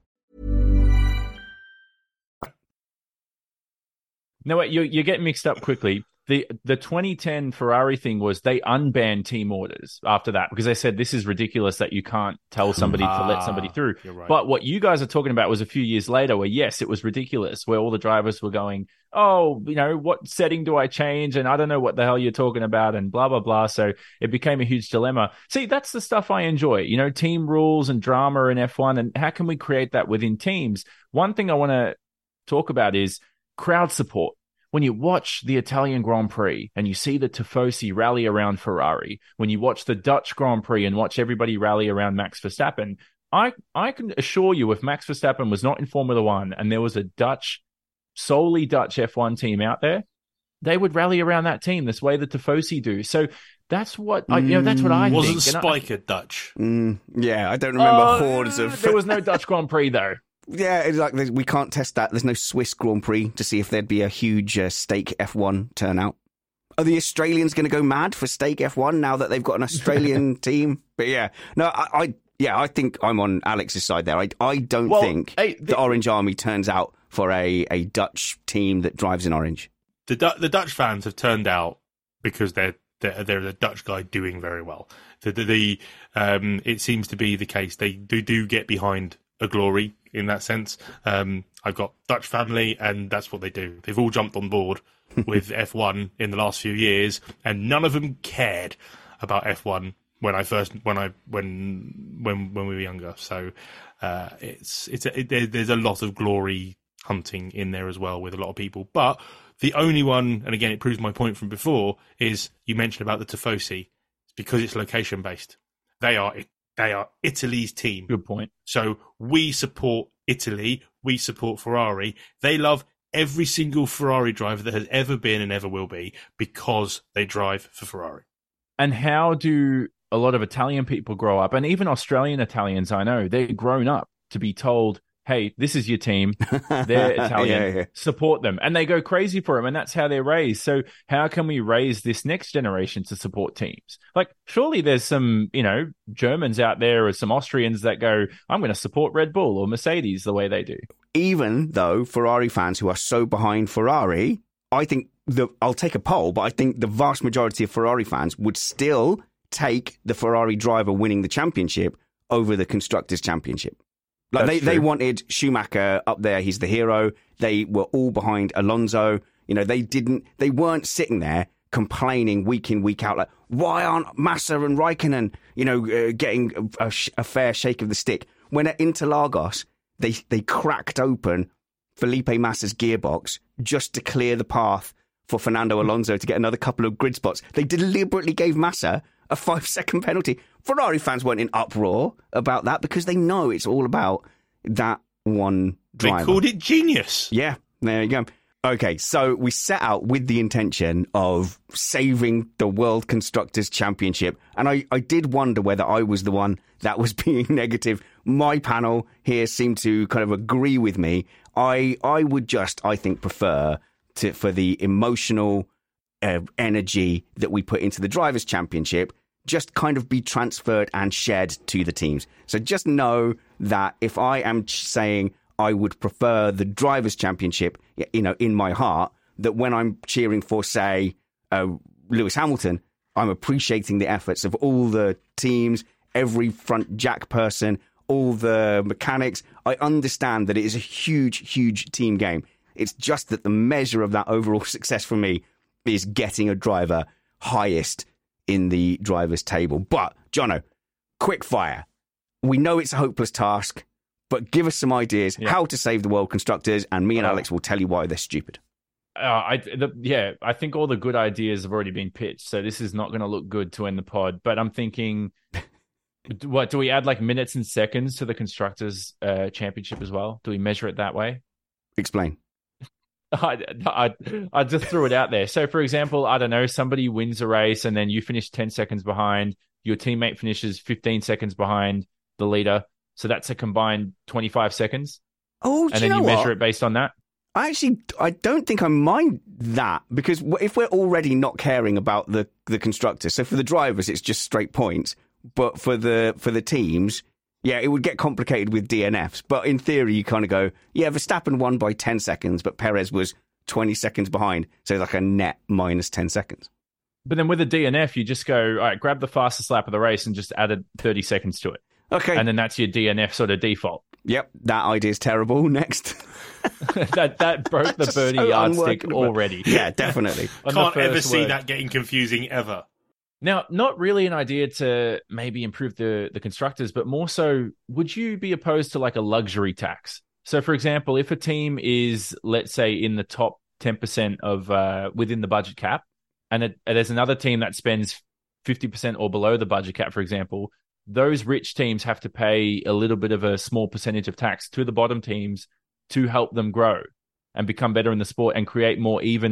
No, wait, you're getting mixed up quickly. The 2010 Ferrari thing was they unbanned team orders after that because they said this is ridiculous that you can't tell somebody to let somebody through. Right. But what you guys are talking about was a few years later where, yes, it was ridiculous, where all the drivers were going, oh, what setting do I change? And I don't know what the hell you're talking about and blah, blah, blah. So it became a huge dilemma. See, that's the stuff I enjoy, team rules and drama in F1. And how can we create that within teams? One thing I want to talk about is crowd support. When you watch the Italian Grand Prix and you see the Tifosi rally around Ferrari, when you watch the Dutch Grand Prix and watch everybody rally around Max Verstappen, I can assure you if Max Verstappen was not in Formula One and there was a solely Dutch F1 team out there, they would rally around that team this way that Tifosi do. So that's what I think. Wasn't Spiker Dutch? Yeah, I don't remember hordes of. There was no Dutch Grand Prix though. Yeah, it's like we can't test that. There's no Swiss Grand Prix to see if there'd be a huge stake F1 turnout. Are the Australians going to go mad for stake F1 now that they've got an Australian team? But yeah, no, I think I'm on Alex's side there. I don't think the Orange Army turns out for a Dutch team that drives in orange. The Dutch fans have turned out because they're the Dutch guy doing very well. It seems to be the case. They do get behind a glory in that sense. I've got Dutch family, and that's what they do. They've all jumped on board with F1 in the last few years, and none of them cared about F1 when we were younger. So there's a lot of glory hunting in there as well with a lot of people. But the only one, and again it proves my point from before, is you mentioned about the Tifosi. It's because it's location based. They are Italy's team. Good point. So we support Italy. We support Ferrari. They love every single Ferrari driver that has ever been and ever will be because they drive for Ferrari. And how do a lot of Italian people grow up? And even Australian Italians, I know, they're grown up to be told, hey, this is your team. They're Italian. Support them. And they go crazy for them. And that's how they're raised. So how can we raise this next generation to support teams? Like, surely there's some, Germans out there or some Austrians that go, I'm going to support Red Bull or Mercedes the way they do. Even though Ferrari fans who are so behind Ferrari, I think I'll take a poll, but I think the vast majority of Ferrari fans would still take the Ferrari driver winning the championship over the Constructors' Championship. Like they wanted Schumacher up there. He's the hero. They were all behind Alonso. They weren't sitting there complaining week in, week out, like, why aren't Massa and Raikkonen, getting a fair shake of the stick? When at Interlagos, they cracked open Felipe Massa's gearbox just to clear the path for Fernando Alonso to get another couple of grid spots. They deliberately gave Massa a 5-second penalty. Ferrari fans weren't in uproar about that because they know it's all about that one driver. They called it genius. Yeah, there you go. Okay, so we set out with the intention of saving the World Constructors' Championship, and I did wonder whether I was the one that was being negative. My panel here seemed to kind of agree with me. I would just, I think, prefer for the emotional energy that we put into the Drivers' Championship just kind of be transferred and shared to the teams. So just know that if I am saying I would prefer the Drivers' Championship, in my heart, that when I'm cheering for, say, Lewis Hamilton, I'm appreciating the efforts of all the teams, every front jack person, all the mechanics. I understand that it is a huge, huge team game. It's just that the measure of that overall success for me is getting a driver highest in the drivers' table. But, Jono, quick fire. We know it's a hopeless task, but give us some ideas how to save the World Constructors, and me and Alex will tell you why they're stupid. I think all the good ideas have already been pitched, so this is not going to look good to end the pod. But I'm thinking, what do we add, like minutes and seconds to the Constructors' Championship as well? Do we measure it that way? Explain. I just threw it out there. So, for example, I don't know, somebody wins a race and then you finish 10 seconds behind. Your teammate finishes 15 seconds behind the leader. So that's a combined 25 seconds. Oh, and then you measure it based on that. I don't think I mind that, because if we're already not caring about the constructors, so for the drivers it's just straight points, but for the teams, yeah, it would get complicated with DNFs. But in theory, you kind of go, yeah, Verstappen won by 10 seconds, but Perez was 20 seconds behind, so like a net minus 10 seconds. But then with a DNF, you just go, all right, grab the fastest lap of the race and just added 30 seconds to it. Okay. And then that's your DNF sort of default. Yep, that idea is terrible. Next. that broke the birdie yardstick already. Yeah, definitely. Can't ever see that getting confusing ever. Now, not really an idea to maybe improve the constructors, but more so, would you be opposed to like a luxury tax? So, for example, if a team is, let's say, in the top 10% of within the budget cap, and there's another team that spends 50% or below the budget cap, for example, those rich teams have to pay a little bit of a small percentage of tax to the bottom teams to help them grow and become better in the sport and create more even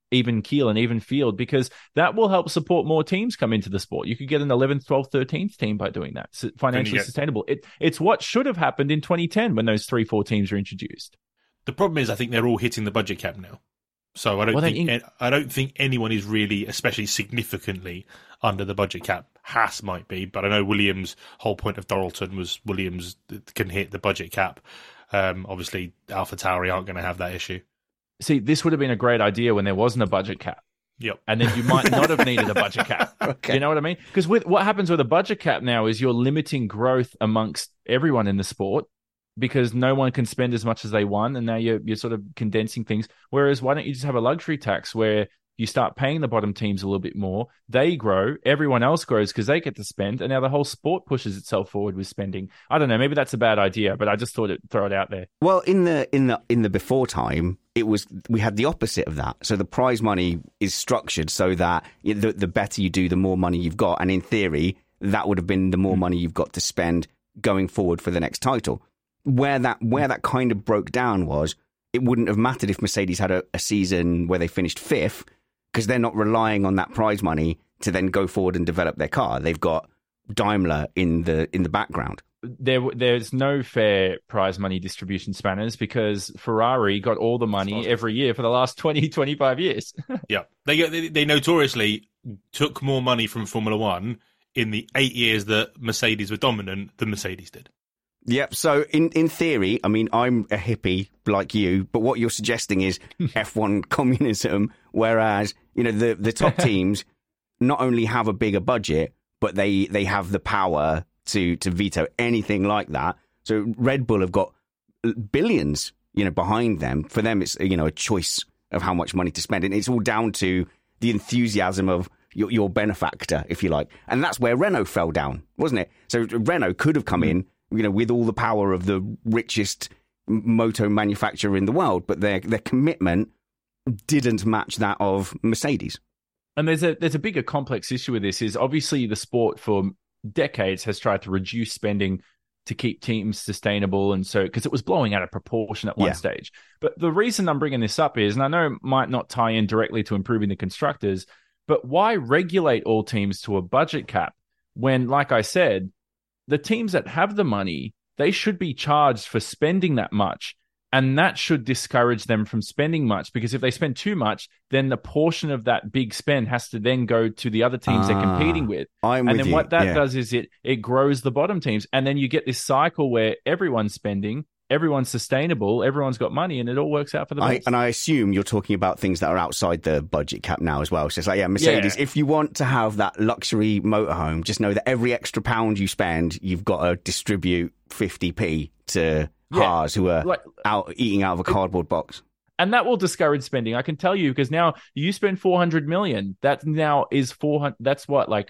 even keel and even field, because that will help support more teams come into the sport. You could get an 11th, 12th, 13th team by doing that. So financially sustainable. It's what should have happened in 2010 when those 3-4 teams were introduced. The problem is I think they're all hitting the budget cap now. So I don't think anyone is really, especially significantly, under the budget cap. Haas might be, but I know Williams' whole point of Doralton was Williams can hit the budget cap. Obviously, AlphaTauri aren't going to have that issue. See, this would have been a great idea when there wasn't a budget cap. Yep. And then you might not have needed a budget cap. Okay. Do you know what I mean? Because what happens with a budget cap now is you're limiting growth amongst everyone in the sport, because no one can spend as much as they want, and now you're sort of condensing things. Whereas why don't you just have a luxury tax where you start paying the bottom teams a little bit more, they grow, everyone else grows because they get to spend, and now the whole sport pushes itself forward with spending. I don't know, maybe that's a bad idea, but I just thought throw it out there. Well, in the before time, we had the opposite of that. So the prize money is structured so that the better you do, the more money you've got, and in theory, that would have been the more money you've got to spend going forward for the next title. Where that kind of broke down was, it wouldn't have mattered if Mercedes had a season where they finished 5th, because they're not relying on that prize money to then go forward and develop their car. They've got Daimler in the background. There's no fair prize money distribution, Spanners, because Ferrari got all the money every year for the last 20, 25 years. Yeah. They notoriously took more money from Formula One in the 8 years that Mercedes were dominant than Mercedes did. Yep. So in theory, I mean, I'm a hippie like you, but what you're suggesting is F1 communism, whereas, the top teams not only have a bigger budget, but they have the power to veto anything like that. So Red Bull have got billions, behind them. For them, it's, a choice of how much money to spend. And it's all down to the enthusiasm of your benefactor, if you like. And that's where Renault fell down, wasn't it? So Renault could have come in, with all the power of the richest moto manufacturer in the world, but their commitment didn't match that of Mercedes. And there's a bigger complex issue with this, is obviously the sport for decades has tried to reduce spending to keep teams sustainable, and so because it was blowing out of proportion at one stage. But the reason I'm bringing this up is, and I know it might not tie in directly to improving the constructors, but why regulate all teams to a budget cap when, like I said, the teams that have the money, they should be charged for spending that much. And that should discourage them from spending much, because if they spend too much, then the portion of that big spend has to then go to the other teams they're competing with. What that does is it grows the bottom teams. And then you get this cycle where everyone's spending, everyone's sustainable, everyone's got money, and it all works out for the best. And I assume you're talking about things that are outside the budget cap now as well. So it's like, Mercedes, if you want to have that luxury motorhome, just know that every extra pound you spend, you've got to distribute 50p to Haas, who are out eating out of a cardboard box. And that will discourage spending. I can tell you, because now you spend 400 million. That now is 400. That's what, like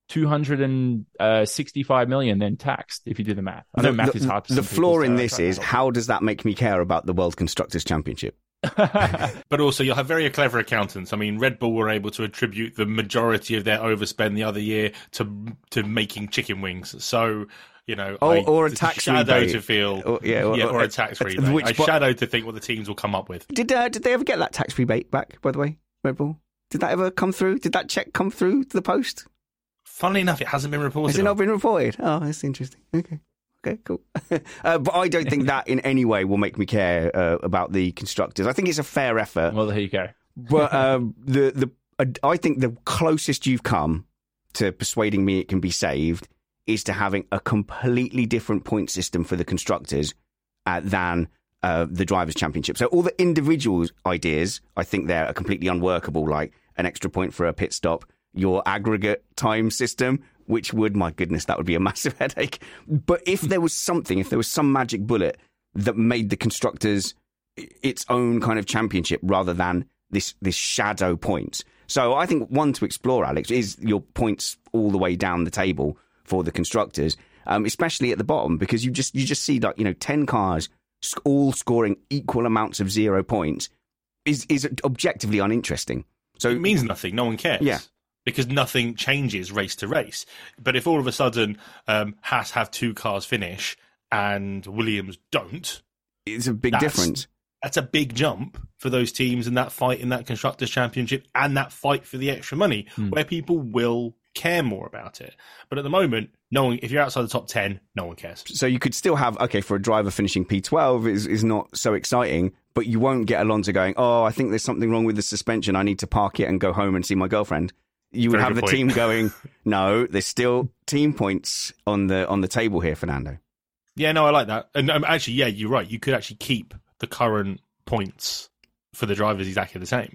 265 million then taxed, if you do the math. I know math is hard. The flaw in this is, how does that make me care about the World Constructors' Championship? But also, you'll have very clever accountants. I mean, Red Bull were able to attribute the majority of their overspend the other year to making chicken wings. So, or a tax rebate to feel, or a tax rebate. I shadow to think what the teams will come up with. Did they ever get that tax rebate back? By the way, Red Bull, did that ever come through? Did that check come through to the post? Funnily enough, it hasn't been reported. Has it not been reported? Oh, that's interesting. Okay, cool. But I don't think that in any way will make me care about the constructors. I think it's a fair effort. Well, there you go. But I think the closest you've come to persuading me it can be saved is to having a completely different point system for the constructors than the Drivers' Championship. So all the individual ideas, I think they're completely unworkable, like an extra point for a pit stop, your aggregate time system, which would, my goodness, that would be a massive headache. But if there was some magic bullet that made the constructors its own kind of championship rather than this shadow points. So I think one to explore, Alex, is your points all the way down the table for the constructors, especially at the bottom, because you just see that 10 cars all scoring equal amounts of 0 points is objectively uninteresting. So it means nothing. No one cares. Yeah. Because nothing changes race to race. But if all of a sudden Haas have 2 cars finish and Williams don't, it's a big difference. that's a big jump for those teams and that fight in that Constructors' Championship and that fight for the extra money, where people will care more about it. But at the moment, if you're outside the top 10, no one cares. So you could still have, for a driver finishing P12 is not so exciting, but you won't get Alonso going, oh, I think there's something wrong with the suspension. I need to park it and go home and see my girlfriend. You would have the team going, no, there's still team points on the table here, Fernando. Yeah, no, I like that. And actually, yeah, you're right. You could actually keep the current points for the drivers exactly the same,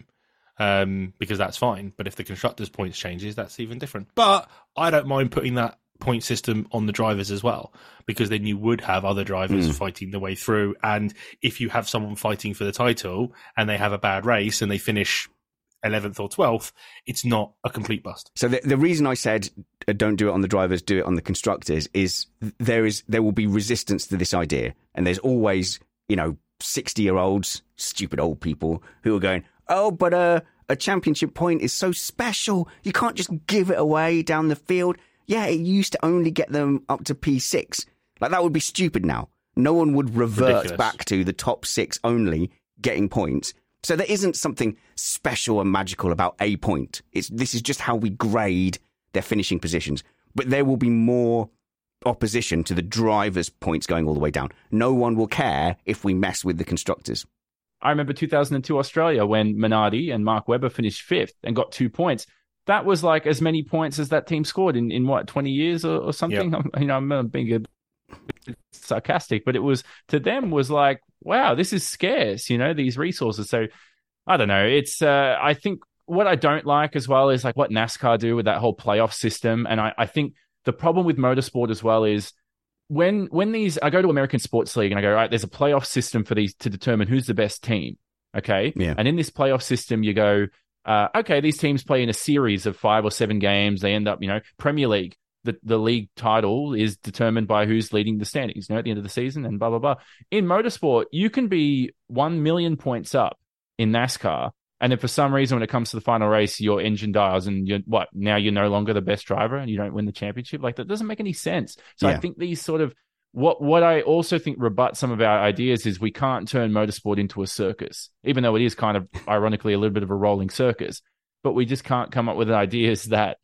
because that's fine. But if the constructors' points changes, that's even different. But I don't mind putting that point system on the drivers as well, because then you would have other drivers fighting the way through. And if you have someone fighting for the title and they have a bad race and they finish 11th or 12th, it's not a complete bust. So the reason I said don't do it on the drivers, do it on the constructors, is there will be resistance to this idea. And there's always, 60-year-olds, stupid old people who are going, oh, but a championship point is so special. You can't just give it away down the field. Yeah, it used to only get them up to P6. Like, that would be stupid now. No one would revert back to the top 6 only getting points. So there isn't something special and magical about a point. This is just how we grade their finishing positions. But there will be more opposition to the drivers' points going all the way down. No one will care if we mess with the constructors. I remember 2002 Australia when Minardi and Mark Webber finished 5th and got 2 points. That was like as many points as that team scored in what, 20 years or something? Yep. I'm being a bit sarcastic, but it was, to them, was like, wow, this is scarce, these resources. So I don't know. It's, I think what I don't like as well is like what NASCAR do with that whole playoff system. And I think the problem with motorsport as well is when I go to American Sports League and I go, all right, there's a playoff system for these to determine who's the best team. Okay. Yeah. And in this playoff system, you go, okay, these teams play in a series of 5 or 7 games. They end up, Premier League. The league title is determined by who's leading the standings, at the end of the season and blah, blah, blah. In motorsport, you can be 1 million points up in NASCAR. And if for some reason, when it comes to the final race, your engine dies and now you're no longer the best driver and you don't win the championship. Like, that doesn't make any sense. So I think these sort of, what I also think rebuts some of our ideas is we can't turn motorsport into a circus, even though it is kind of ironically a little bit of a rolling circus, but we just can't come up with ideas that,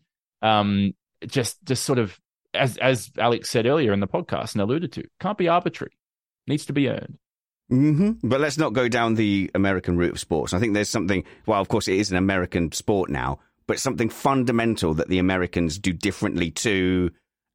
just sort of, as Alex said earlier in the podcast and alluded to, can't be arbitrary, needs to be earned. Mm-hmm. But let's not go down the American route of sports. I think there's something, well, of course it is an American sport now, but something fundamental that the Americans do differently to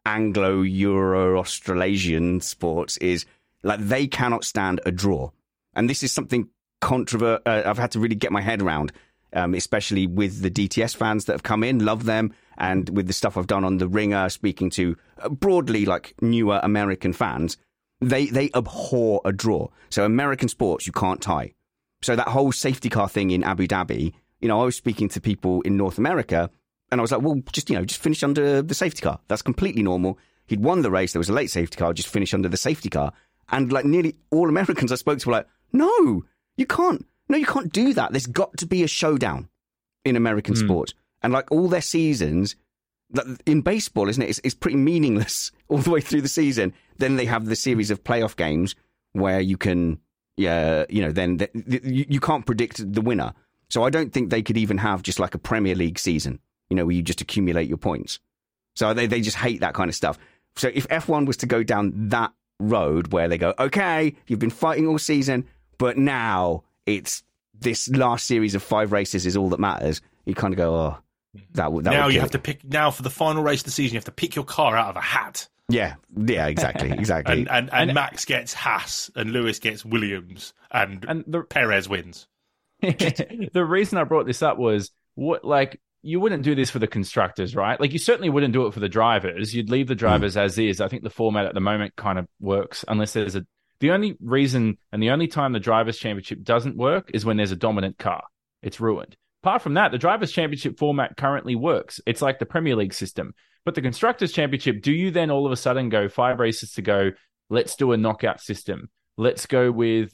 Anglo-Euro-Australasian sports is, like, they cannot stand a draw. And this is something I've had to really get my head around, especially with the DTS fans that have come in, love them. And with the stuff I've done on The Ringer, speaking to broadly like newer American fans, they abhor a draw. So American sports, you can't tie. So that whole safety car thing in Abu Dhabi, I was speaking to people in North America and I was like, well, just finish under the safety car. That's completely normal. He'd won the race. There was a late safety car. Just finish under the safety car. And like nearly all Americans I spoke to were like, no, you can't do that. There's got to be a showdown in American sports. And like all their seasons, in baseball, isn't it? It's pretty meaningless all the way through the season. Then they have the series of playoff games where you can, then you can't predict the winner. So I don't think they could even have just like a Premier League season, where you just accumulate your points. So they just hate that kind of stuff. So if F1 was to go down that road where they go, okay, you've been fighting all season, but now it's this last series of 5 races is all that matters, you kind of go, oh. Now you have to pick. Now for the final race of the season, you have to pick your car out of a hat. Yeah, exactly. and Max gets Haas, and Lewis gets Williams, and Perez wins. The reason I brought this up was you wouldn't do this for the constructors, right? Like, you certainly wouldn't do it for the drivers. You'd leave the drivers as is. I think the format at the moment kind of works, unless there's the only reason and the only time the drivers' championship doesn't work is when there's a dominant car. It's ruined. Apart from that, the Drivers' Championship format currently works. It's like the Premier League system. But the Constructors' Championship, do you then all of a sudden go 5 races to go, let's do a knockout system? Let's go with,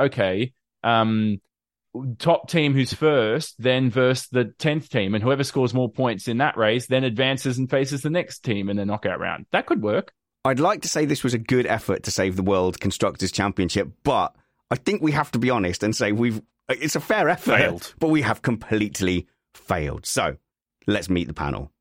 top team who's first, then versus the 10th team, and whoever scores more points in that race then advances and faces the next team in the knockout round. That could work. I'd like to say this was a good effort to save the World Constructors' Championship, but I think we have to be honest and say it's a fair effort, Failed. but we have completely failed. So let's meet the panel.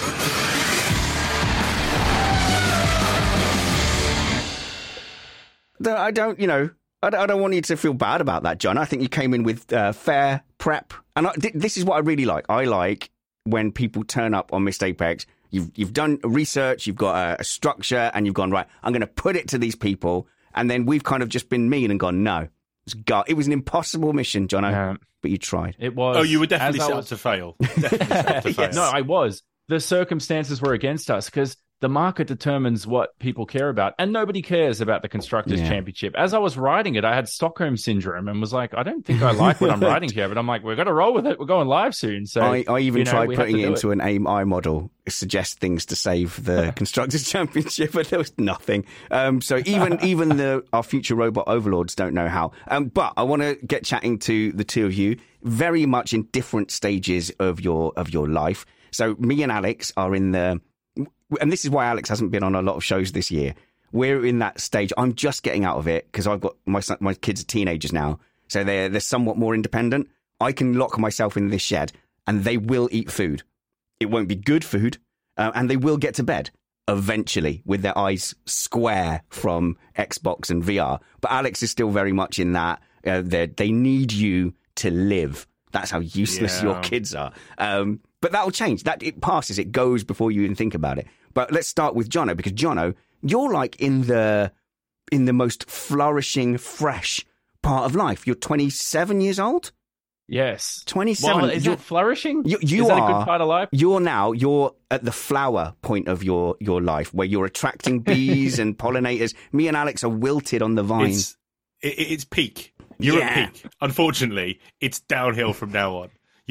I don't want you to feel bad about that, John. I think you came in with fair prep. And this is what I really like. I like when people turn up on Missed Apex. You've done research, you've got a structure, and you've gone, right, I'm going to put it to these people. And then we've kind of just been mean and gone, no. It was an impossible mission, Jono, but you tried. It was. Oh, you were definitely set up to fail. Definitely set up to fail. Yes. No, I was. The circumstances were against us because the market determines what people care about, and nobody cares about the Constructors' Championship. As I was writing it, I had Stockholm Syndrome and was like, I don't think I like what I'm writing here, but I'm like, we're going to roll with it. We're going live soon. So I even tried putting it into an AIM-I model, suggest things to save the Constructors' Championship, but there was nothing. So even our future robot overlords don't know how. But I want to get chatting to the two of you, very much in different stages of your life. So me and Alex are in the... And this is why Alex hasn't been on a lot of shows this year. We're in that stage. I'm just getting out of it because I've got my kids are teenagers now. So they're somewhat more independent. I can lock myself in this shed and they will eat food. It won't be good food. And they will get to bed eventually with their eyes square from Xbox and VR. But Alex is still very much in that. They need you to live. That's how useless your kids are. But that'll change. That it passes. It goes before you even think about it. But let's start with Jono, because Jono, you're like in the most flourishing, fresh part of life. You're 27 years old. Yes, 27. Well, is that flourishing? You is that a good part of life? You're at the flower point of your life, where you're attracting bees and pollinators. Me and Alex are wilted on the vine. It's peak. You're at peak. Unfortunately, it's downhill from now on. You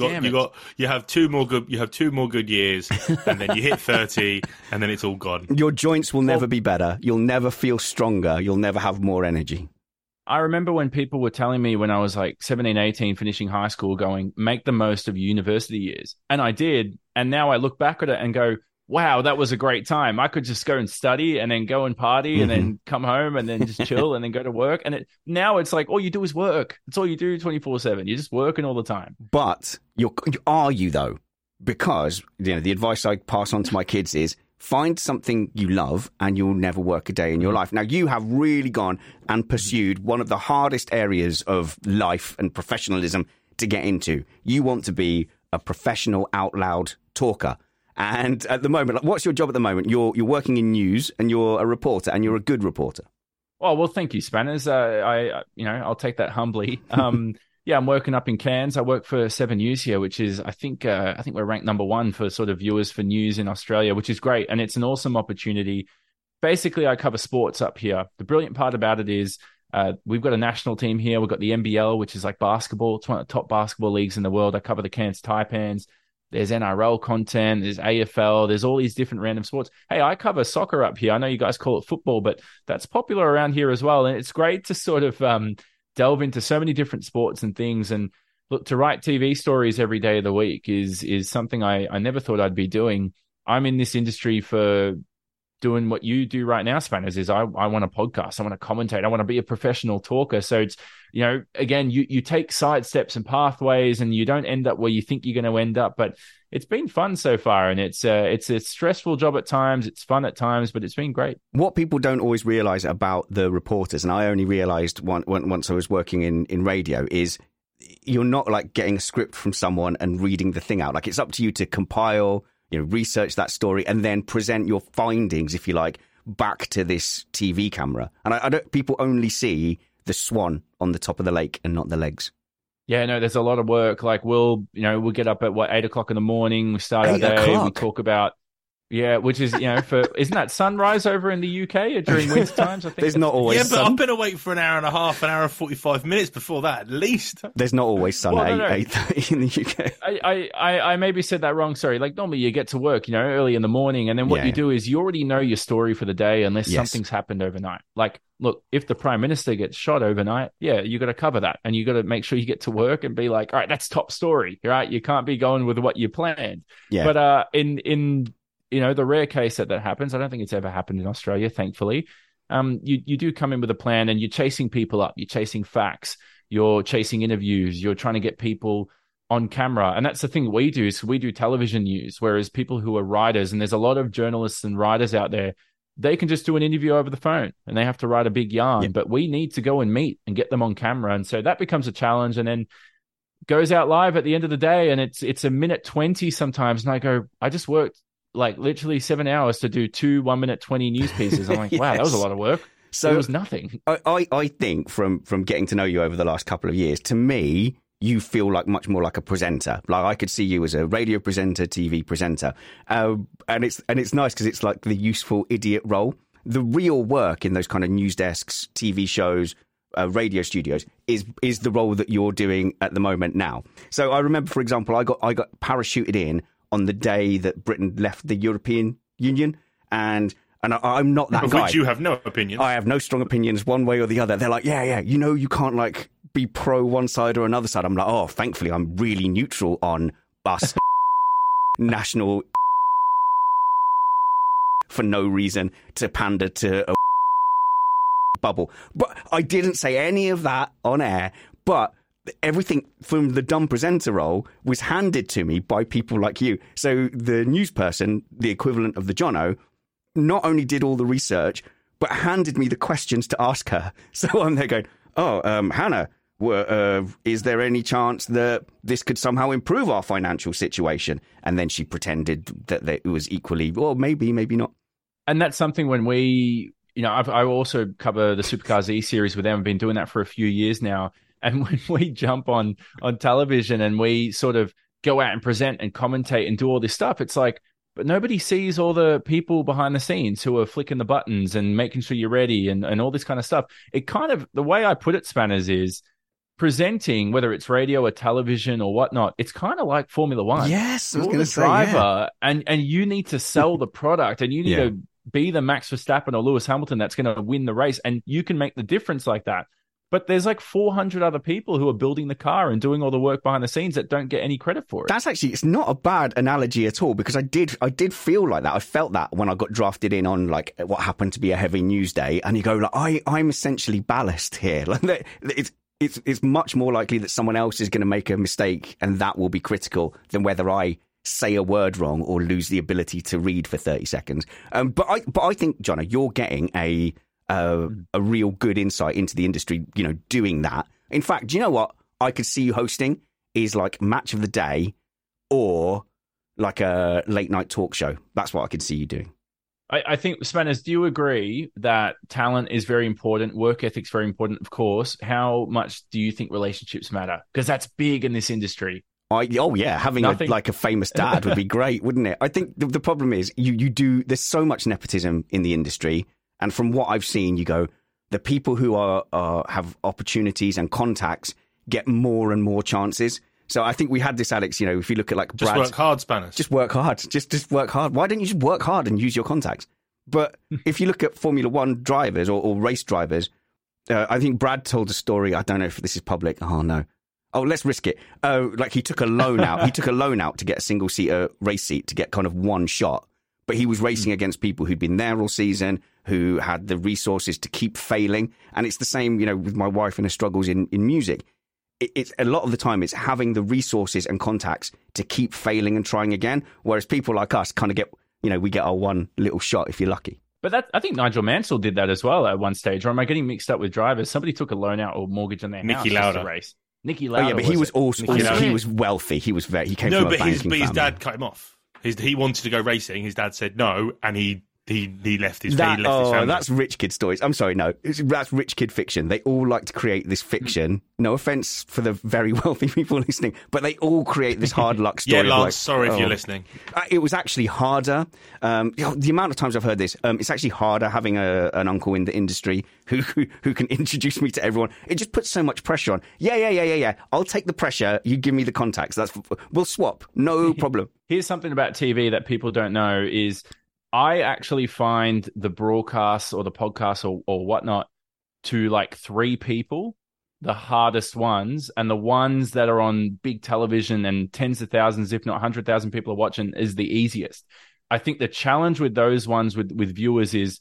have two more good years, and then you hit 30, and then it's all gone. Your joints will never be better. You'll never feel stronger. You'll never have more energy. I remember when people were telling me when I was like 17, 18, finishing high school, going, make the most of your university years. And I did. And now I look back at it and go, wow, that was a great time. I could just go and study and then go and party and then come home and then just chill and then go to work. And now it's like all you do is work. It's all you do 24/7. You're just working all the time. But are you though? Because the advice I pass on to my kids is find something you love and you'll never work a day in your life. Now, you have really gone and pursued one of the hardest areas of life and professionalism to get into. You want to be a professional out loud talker. And at the moment, what's your job at the moment? You're working in news and you're a reporter and you're a good reporter. Oh, well, thank you, Spanners. I'll take that humbly. Yeah, I'm working up in Cairns. I work for 7 News here, which is, I think we're ranked number 1 for sort of viewers for news in Australia, which is great. And it's an awesome opportunity. Basically, I cover sports up here. The brilliant part about it is we've got a national team here. We've got the NBL, which is like basketball. It's one of the top basketball leagues in the world. I cover the Cairns Taipans. There's NRL content, there's AFL, there's all these different random sports. Hey, I cover soccer up here. I know you guys call it football, but that's popular around here as well. And it's great to sort of delve into so many different sports and things. And look, to write TV stories every day of the week is something I never thought I'd be doing. I'm in this industry for doing what you do right now, Spanners, is I want a podcast. I want to commentate. I want to be a professional talker. So it's, again, you take side steps and pathways and you don't end up where you think you're going to end up. But it's been fun so far. And it's a stressful job at times. It's fun at times, but it's been great. What people don't always realize about the reporters, and I only realized once I was working in radio, is you're not like getting a script from someone and reading the thing out. Like, it's up to you to compile, research that story and then present your findings, if you like, back to this TV camera. And people only see the swan on the top of the lake and not the legs. Yeah, no, there's a lot of work. Like we'll get up at 8 o'clock in the morning. We start our day. We talk about, which is, isn't that sunrise over in the UK during winter times? I think there's not always sun. But I've been awake for an hour and a half, an hour and 45 minutes before that, at least. There's not always sun at 8:30 in the UK. I maybe said that wrong. Sorry. Like normally you get to work, early in the morning. And then what you do is you already know your story for the day unless something's happened overnight. Like, look, if the Prime Minister gets shot overnight, you got to cover that. And you got to make sure you get to work and be like, all right, that's top story, right? You can't be going with what you planned. Yeah. But in the rare case that happens, I don't think it's ever happened in Australia, thankfully. you do come in with a plan and you're chasing people up, you're chasing facts, you're chasing interviews, you're trying to get people on camera. And that's the thing we do, is we do television news, whereas people who are writers, and there's a lot of journalists and writers out there, they can just do an interview over the phone and they have to write a big yarn, but we need to go and meet and get them on camera. And so that becomes a challenge, and then goes out live at the end of the day, and it's a minute 20 sometimes. And I go, I just worked like literally 7 hours to do 2 1 minute 20 news pieces. I'm like, wow, that was a lot of work. So it was nothing. I think from getting to know you over the last couple of years, to me, you feel like much more like a presenter. Like I could see you as a radio presenter, TV presenter. And it's nice because it's like the useful idiot role. The real work in those kind of news desks, TV shows, radio studios is the role that you're doing at the moment now. So I remember, for example, I got parachuted in on the day that Britain left the European Union, and I'm not that guy. Of which you have no opinions. I have no strong opinions one way or the other. They're like, yeah, you can't like be pro one side or another side. I'm like, oh, thankfully I'm really neutral on us national for no reason to pander to a bubble. But I didn't say any of that on air, but everything from the dumb presenter role was handed to me by people like you. So the news person, the equivalent of the Jono, not only did all the research, but handed me the questions to ask her. So I'm there going, Hannah, is there any chance that this could somehow improve our financial situation? And then she pretended that it was equally, well, maybe not. And that's something when we, I also cover the Supercars E series with them. I've been doing that for a few years now. And when we jump on television and we sort of go out and present and commentate and do all this stuff, it's like, but nobody sees all the people behind the scenes who are flicking the buttons and making sure you're ready and all this kind of stuff. It kind of, the way I put it, Spanners, is presenting, whether it's radio or television or whatnot, it's kind of like Formula One. Yes, I was going to say, driver, and you need to sell the product, and you need to be the Max Verstappen or Lewis Hamilton that's going to win the race, and you can make the difference like that. But there's like 400 other people who are building the car and doing all the work behind the scenes that don't get any credit for it. That's actually, it's not a bad analogy at all, because I did feel like that. I felt that when I got drafted in on like what happened to be a heavy news day, and you go like, I'm essentially ballast here. Like it's much more likely that someone else is going to make a mistake and that will be critical than whether I say a word wrong or lose the ability to read for 30 seconds. But I think, Jono, you're getting a real good insight into the industry, doing that. In fact, do you know what I could see you hosting is like Match of the Day or like a late night talk show. That's what I could see you doing. I think, Spanners, do you agree that talent is very important, work ethic's very important, of course? How much do you think relationships matter? Because that's big in this industry. Having a famous dad would be great, wouldn't it? I think the problem is there's so much nepotism in the industry. And from what I've seen, you go, the people who have opportunities and contacts get more and more chances. So I think we had this, Alex, if you look at like Brad. Just work hard, Spanners. Just work hard. Just work hard. Why don't you just work hard and use your contacts? But if you look at Formula One drivers or race drivers, I think Brad told a story. I don't know if this is public. Oh, no. Oh, let's risk it. Like he took a loan out. He took a loan out to get a single-seater race seat to get kind of one shot. But he was racing against people who'd been there all season, who had the resources to keep failing. And it's the same, with my wife and her struggles in music. It's a lot of the time it's having the resources and contacts to keep failing and trying again. Whereas people like us kind of get, we get our one little shot if you're lucky. But I think Nigel Mansell did that as well at one stage. Or am I getting mixed up with drivers? Somebody took a loan out or mortgage on their house to race. Nicky Lauda. Oh yeah, but he was also he was wealthy. He came from a banking family. But his dad cut him off. He wanted to go racing. His dad said no, and he left his family. That's rich kid stories. I'm sorry, no. That's rich kid fiction. They all like to create this fiction. No offense for the very wealthy people listening, but they all create this hard luck story. Yeah, Lance, sorry if you're listening. It was actually harder. The amount of times I've heard this, it's actually harder having an uncle in the industry who can introduce me to everyone. It just puts so much pressure on. Yeah. I'll take the pressure. You give me the contacts. We'll swap. No problem. Here's something about TV that people don't know is I actually find the broadcasts or the podcasts or whatnot to like 3 people, the hardest ones, and the ones that are on big television and tens of thousands, if not 100,000 people are watching is the easiest. I think the challenge with those ones with viewers is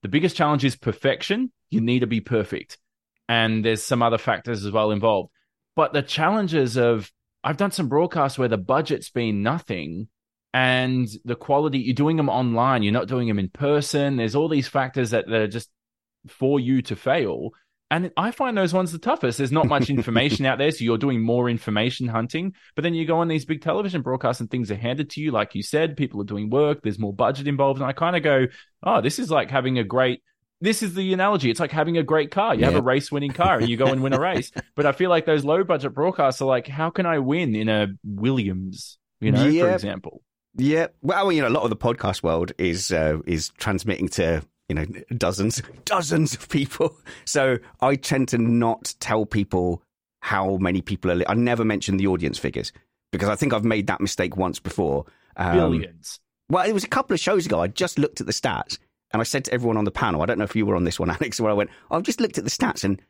The biggest challenge is perfection. You need to be perfect. And there's some other factors as well involved. But the challenges of, I've done some broadcasts where the budget's been nothing and the quality, you're doing them online, you're not doing them in person. There's all these factors that are just for you to fail. And I find those ones the toughest. There's not much information out there, so you're doing more information hunting. But then you go on these big television broadcasts and things are handed to you. Like you said, people are doing work. There's more budget involved. And I kind of go, oh, this is like having a great... This is the analogy. It's like having a great car. You have a race-winning car and you go and win a race. But I feel like those low-budget broadcasts are like, how can I win in a Williams, for example? Yeah. Well, a lot of the podcast world is transmitting to, dozens of people. So I tend to not tell people how many people are... I never mention the audience figures because I think I've made that mistake once before. Billions. Well, it was a couple of shows ago. I just looked at the stats. And I said to everyone on the panel, I don't know if you were on this one, Alex, where I went, I've just looked at the stats and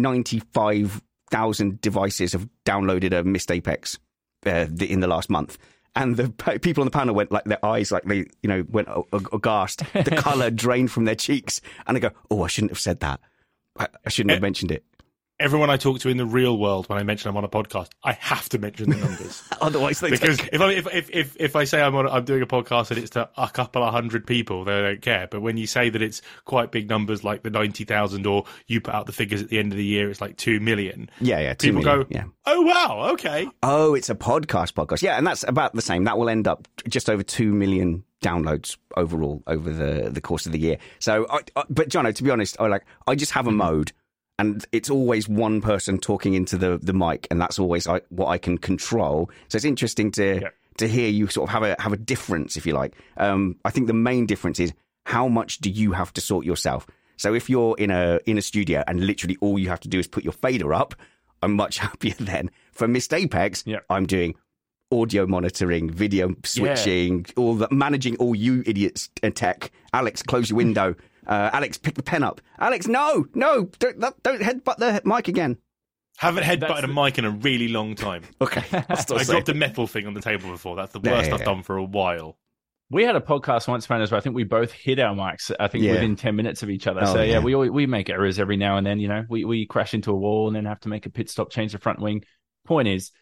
95,000 devices have downloaded a Missed Apex in the last month. And the people on the panel went like their eyes, like they, went aghast. The colour drained from their cheeks. And I go, oh, I shouldn't have said that. I shouldn't have mentioned it. Everyone I talk to in the real world, when I mention I'm on a podcast, I have to mention the numbers. Otherwise, because if I say I'm doing a podcast and it's to a couple of hundred people, they don't care. But when you say that it's quite big numbers, like the 90,000, or you put out the figures at the end of the year, it's like 2 million. Yeah, 2 people million, go, oh wow, okay. Oh, it's a podcast. Yeah, and that's about the same. That will end up just over 2 million downloads overall over the course of the year. So, but Jono, to be honest, I just have a mode. And it's always one person talking into the mic, and that's always what I can control. So it's interesting to hear you sort of have a difference, if you like. I think the main difference is how much do you have to sort yourself. So if you're in a studio and literally all you have to do is put your fader up, I'm much happier then. For Missed Apex, I'm doing audio monitoring, video switching, all that, managing all you idiots tech. Alex, close your window. Alex, pick the pen up. Alex, no, don't headbutt the mic again. Haven't headbutted a mic in a really long time. Okay. I dropped a metal thing on the table before. That's the worst I've done for a while. We had a podcast once, Spanners, where I think we both hit our mics, I think within 10 minutes of each other. We make errors every now and then, we crash into a wall and then have to make a pit stop, change the front wing. Point is,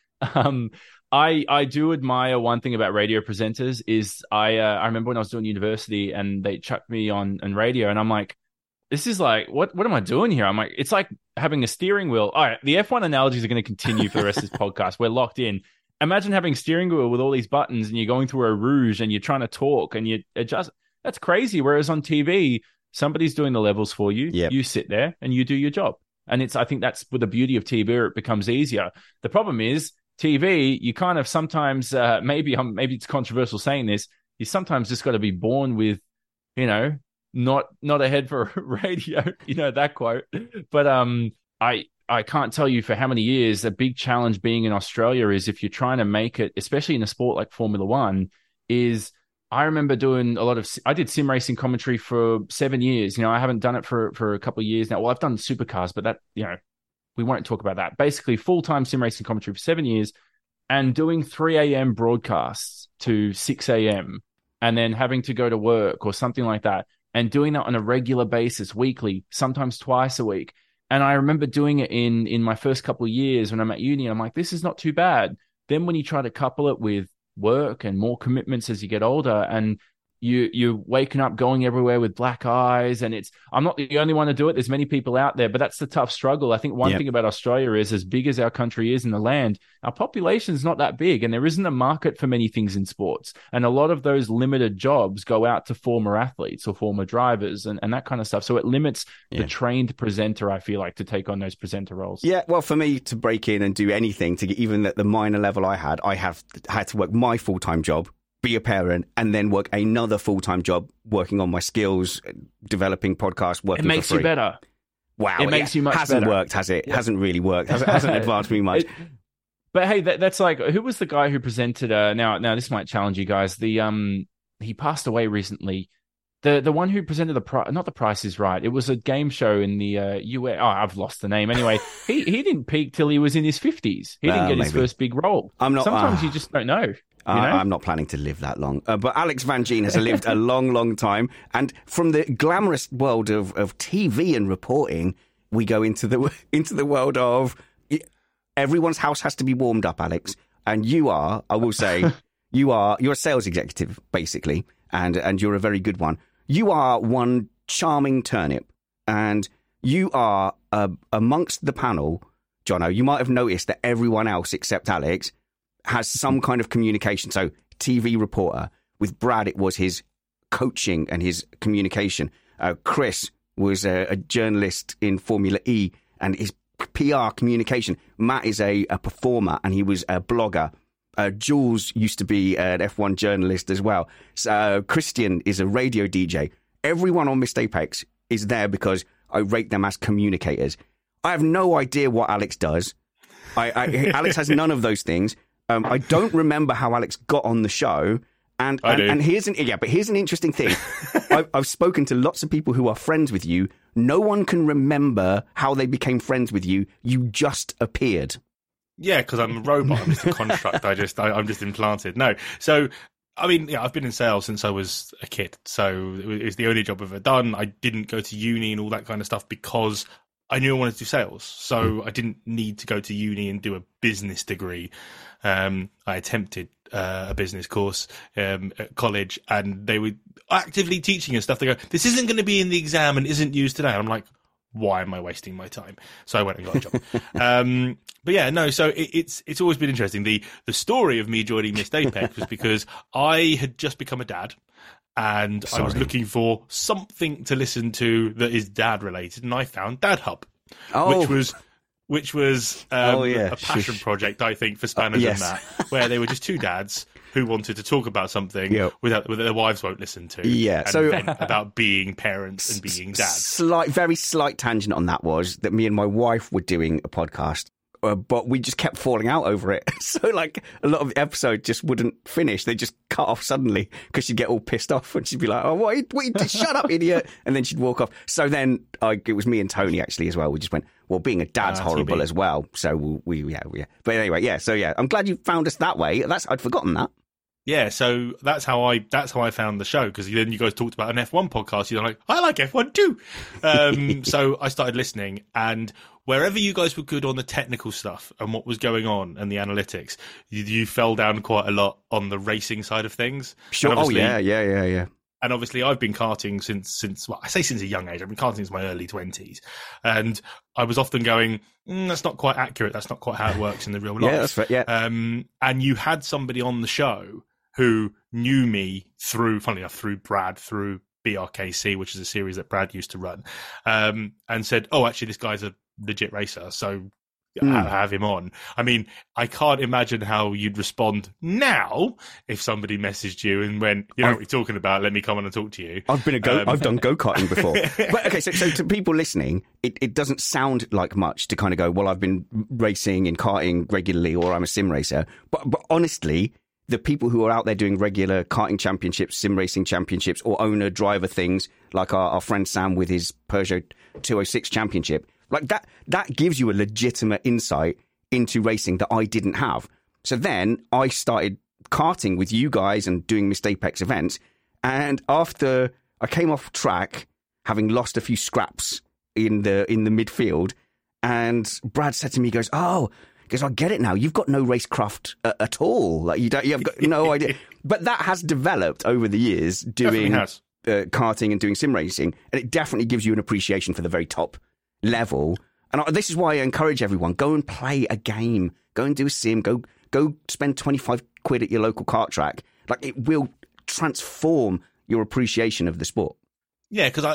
I do admire one thing about radio presenters is I remember when I was doing university and they chucked me on radio and I'm like, this is like, what am I doing here? I'm like, it's like having a steering wheel. All right, the F1 analogies are going to continue for the rest of this podcast. We're locked in. Imagine having a steering wheel with all these buttons and you're going through a rouge and you're trying to talk and you adjust. That's crazy. Whereas on TV, somebody's doing the levels for you. Yep. You sit there and you do your job. And I think that's with the beauty of TV, it becomes easier. The problem is, TV, you kind of sometimes, maybe it's controversial saying this, you sometimes just got to be born with, not a head for radio, that quote. But I can't tell you for how many years a big challenge being in Australia is if you're trying to make it, especially in a sport like Formula One, is I remember doing I did sim racing commentary for 7 years. I haven't done it for a couple of years now. Well, I've done supercars, but that, we won't talk about that. Basically, full-time sim racing commentary for 7 years and doing 3 a.m. broadcasts to 6 a.m. and then having to go to work or something like that and doing that on a regular basis, weekly, sometimes twice a week. And I remember doing it in my first couple of years when I'm at uni. I'm like, this is not too bad. Then when you try to couple it with work and more commitments as you get older and you're waking up going everywhere with black eyes and I'm not the only one to do it. There's many people out there, but that's the tough struggle. I think one thing about Australia is as big as our country is in the land, our population is not that big and there isn't a market for many things in sports. And a lot of those limited jobs go out to former athletes or former drivers and that kind of stuff. So it limits the trained presenter, I feel like, to take on those presenter roles. Yeah. Well, for me to break in and do anything to get even at the minor level I have had to work my full-time job, be a parent, and then work another full-time job working on my skills, developing podcasts, working for free. It makes you better. Wow. It makes you much hasn't better. Worked, has it? Yeah. Hasn't really worked. Hasn't advanced me much. But hey, that's like, who was the guy who presented, now this might challenge you guys. He passed away recently. The one who presented not The Price is Right. It was a game show in the US. Oh, I've lost the name. Anyway, he didn't peak till he was in his 50s. He didn't get his first big role. Sometimes you just don't know. I'm not planning to live that long. But Alex Van Gien has lived a long, long time. And from the glamorous world of TV and reporting, we go into the world of everyone's house has to be warmed up, Alex. And you are, I will say, you're a sales executive, basically. And you're a very good one. You are one charming turnip. And you are amongst the panel, Jono. You might have noticed that everyone else except Alex has some kind of communication. So TV reporter. With Brad, it was his coaching and his communication. Chris was a journalist in Formula E and his PR communication. Matt is a performer and he was a blogger. Jules used to be an F1 journalist as well. So, Christian is a radio DJ. Everyone on Missed Apex is there because I rate them as communicators. I have no idea what Alex does. Alex has none of those things. I don't remember how Alex got on the show. And here's an interesting thing. I've spoken to lots of people who are friends with you. No one can remember how they became friends with you. You just appeared. Yeah, because I'm a robot. I'm just a construct. I'm just implanted. No. So, I mean, yeah, I've been in sales since I was a kid. So it was the only job I've ever done. I didn't go to uni and all that kind of stuff because I knew I wanted to do sales. So I didn't need to go to uni and do a business degree. I attempted a business course at college and they were actively teaching us stuff. They go, this isn't going to be in the exam and isn't used today. And I'm like, why am I wasting my time? So I went and got a job. But yeah, no, so it's always been interesting. The story of me joining Missed Apex was because I had just become a dad and I was looking for something to listen to that is dad related, and I found Dad Hub, which was a passion project, I think, for Spanners and that, where they were just two dads who wanted to talk about something that their wives won't listen to. Yeah, so about being parents and being dads. Very slight tangent on that was that me and my wife were doing a podcast, but we just kept falling out over it. So, like, a lot of the episode just wouldn't finish. They just cut off suddenly because she'd get all pissed off and she'd be like, "Oh, what? Shut up, idiot!" And then she'd walk off. So then it was me and Tony actually as well. We just went, well, being a dad's horrible as well. So we. But anyway, yeah. So yeah, I'm glad you found us that way. I'd forgotten that. Yeah, so that's how I found the show, because then you guys talked about an F1 podcast. You're like, I like F1 too. So I started listening, and wherever you guys were good on the technical stuff and what was going on and the analytics, you fell down quite a lot on the racing side of things. Sure. Oh yeah. And obviously, I've been karting since I say since a young age. I've been karting since my early 20s, and I was often going, "That's not quite accurate. That's not quite how it works in the real life." Yeah, that's right. Yeah. And you had somebody on the show who knew me funnily enough, through Brad, through BRKC, which is a series that Brad used to run, and said, "Oh, actually, this guy's a legit racer, so have him on." I mean, I can't imagine how you'd respond now if somebody messaged you and went, "You know what you're talking about, let me come on and talk to you." I've done go-karting before. But okay, so to people listening, it doesn't sound like much to kind of go, well, I've been racing and karting regularly, or I'm a sim racer. But honestly, the people who are out there doing regular karting championships, sim racing championships, or owner-driver things, like our friend Sam with his Peugeot 206 championship, like that gives you a legitimate insight into racing that I didn't have. So then I started karting with you guys and doing Missed Apex events. And after I came off track, having lost a few scraps in the midfield, and Brad said to me, he goes, because I get it now. You've got no racecraft at all. Like you've got no idea. But that has developed over the years doing karting and doing sim racing, and it definitely gives you an appreciation for the very top level. And this is why I encourage everyone: go and play a game, go and do a sim, go spend 25 quid at your local kart track. Like, it will transform your appreciation of the sport. Yeah, because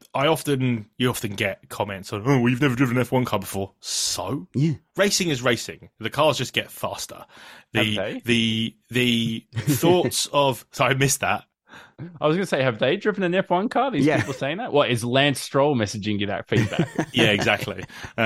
you often get comments on, "Oh, well, you've never driven an F1 car before." So yeah, racing is racing. The cars just get faster. The thoughts of, so I missed that. I was going to say, have they driven an F1 car? These people saying that? What, is Lance Stroll messaging you that feedback? Yeah, exactly.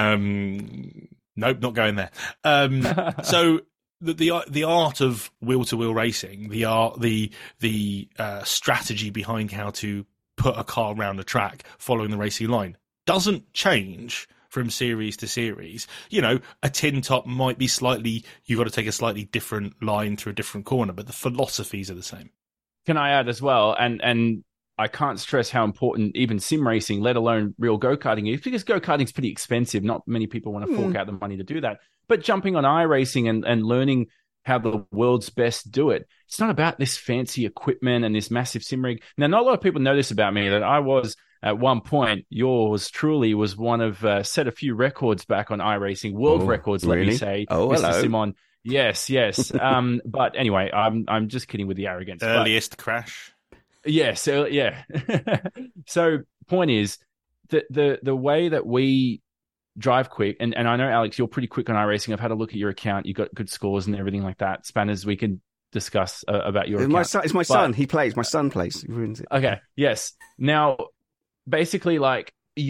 Nope, not going there. So the art of wheel to wheel racing, the strategy behind how to put a car around the track following the racing line. Doesn't change from series to series. You know, a tin top might be you've got to take a slightly different line through a different corner, but the philosophies are the same. Can I add as well? And I can't stress how important even sim racing, let alone real go-karting is, because go-karting is pretty expensive. Not many people want to fork out the money to do that. But jumping on iRacing and learning how the world's best do it, it's not about this fancy equipment and this massive sim rig. Now, not a lot of people know this about me, that I was, at one point, yours truly was one of set a few records back on iRacing, world records, really? Let me say. Oh, Mr. hello. Simon. Yes. But anyway, I'm just kidding with the arrogance. Earliest crash. Yes, yeah. So point is that the way that we drive quick, and I know, Alex, you're pretty quick on iRacing. I've had a look at your account. You've got good scores and everything like that. Spanners, we can discuss about your account. It's my son. He plays. My son plays. He ruins it. Okay, yes. Now, basically, like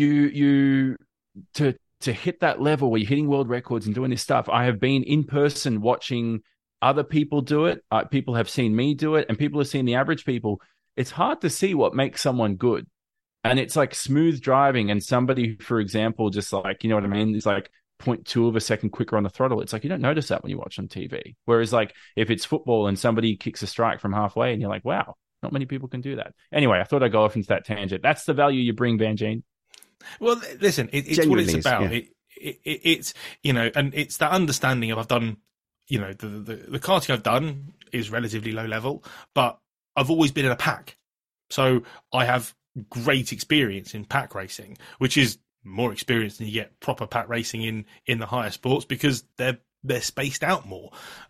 you to hit that level where you're hitting world records and doing this stuff, I have been in person watching other people do it. People have seen me do it, and people have seen the average people. It's hard to see what makes someone good. And it's like smooth driving, and somebody, for example, just like, you know what I mean? It's like 0.2 of a second quicker on the throttle. It's like, you don't notice that when you watch on TV. Whereas like if it's football and somebody kicks a strike from halfway and you're like, wow, not many people can do that. Anyway, I thought I'd go off into that tangent. That's the value you bring, Van Gene. Well, listen, it's what it's about. Yeah. It's, you know, and it's that understanding of I've done, you know, the karting I've done is relatively low level, but I've always been in a pack. So I have great experience in pack racing, which is more experience than you get proper pack racing in the higher sports, because they're spaced out more.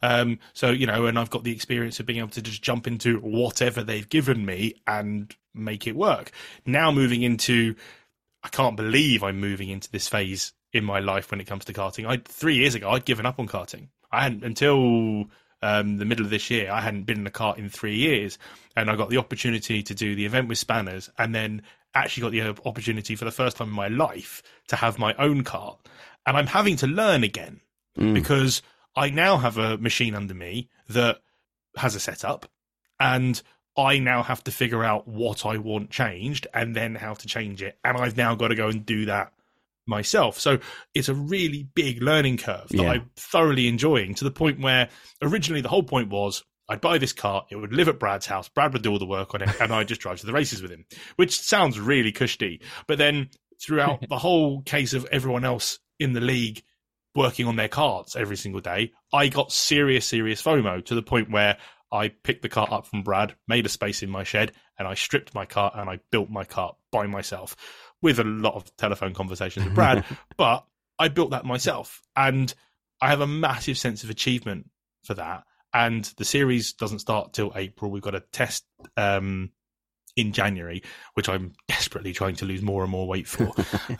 So, you know, and I've got the experience of being able to just jump into whatever they've given me and make it work. Now moving into, I can't believe I'm moving into this phase in my life when it comes to karting. 3 years ago, I'd given up on karting. I hadn't until the middle of this year. I hadn't been in a kart in 3 years, and I got the opportunity to do the event with Spanners, and then actually got the opportunity for the first time in my life to have my own kart. And I'm having to learn again because I now have a machine under me that has a setup, and I now have to figure out what I want changed and then how to change it. And I've now got to go and do that myself. So it's a really big learning curve that I'm thoroughly enjoying, to the point where originally the whole point was I'd buy this car, it would live at Brad's house, Brad would do all the work on it, and I'd just drive to the races with him, which sounds really cushy. But then throughout the whole case of everyone else in the league working on their karts every single day, I got serious FOMO, to the point where I picked the kart up from Brad, made a space in my shed, and I stripped my kart and I built my kart by myself, with a lot of telephone conversations with Brad. But I built that myself, and I have a massive sense of achievement for that. And the series doesn't start till April. We've got a test in January, which I'm desperately trying to lose more and more weight for.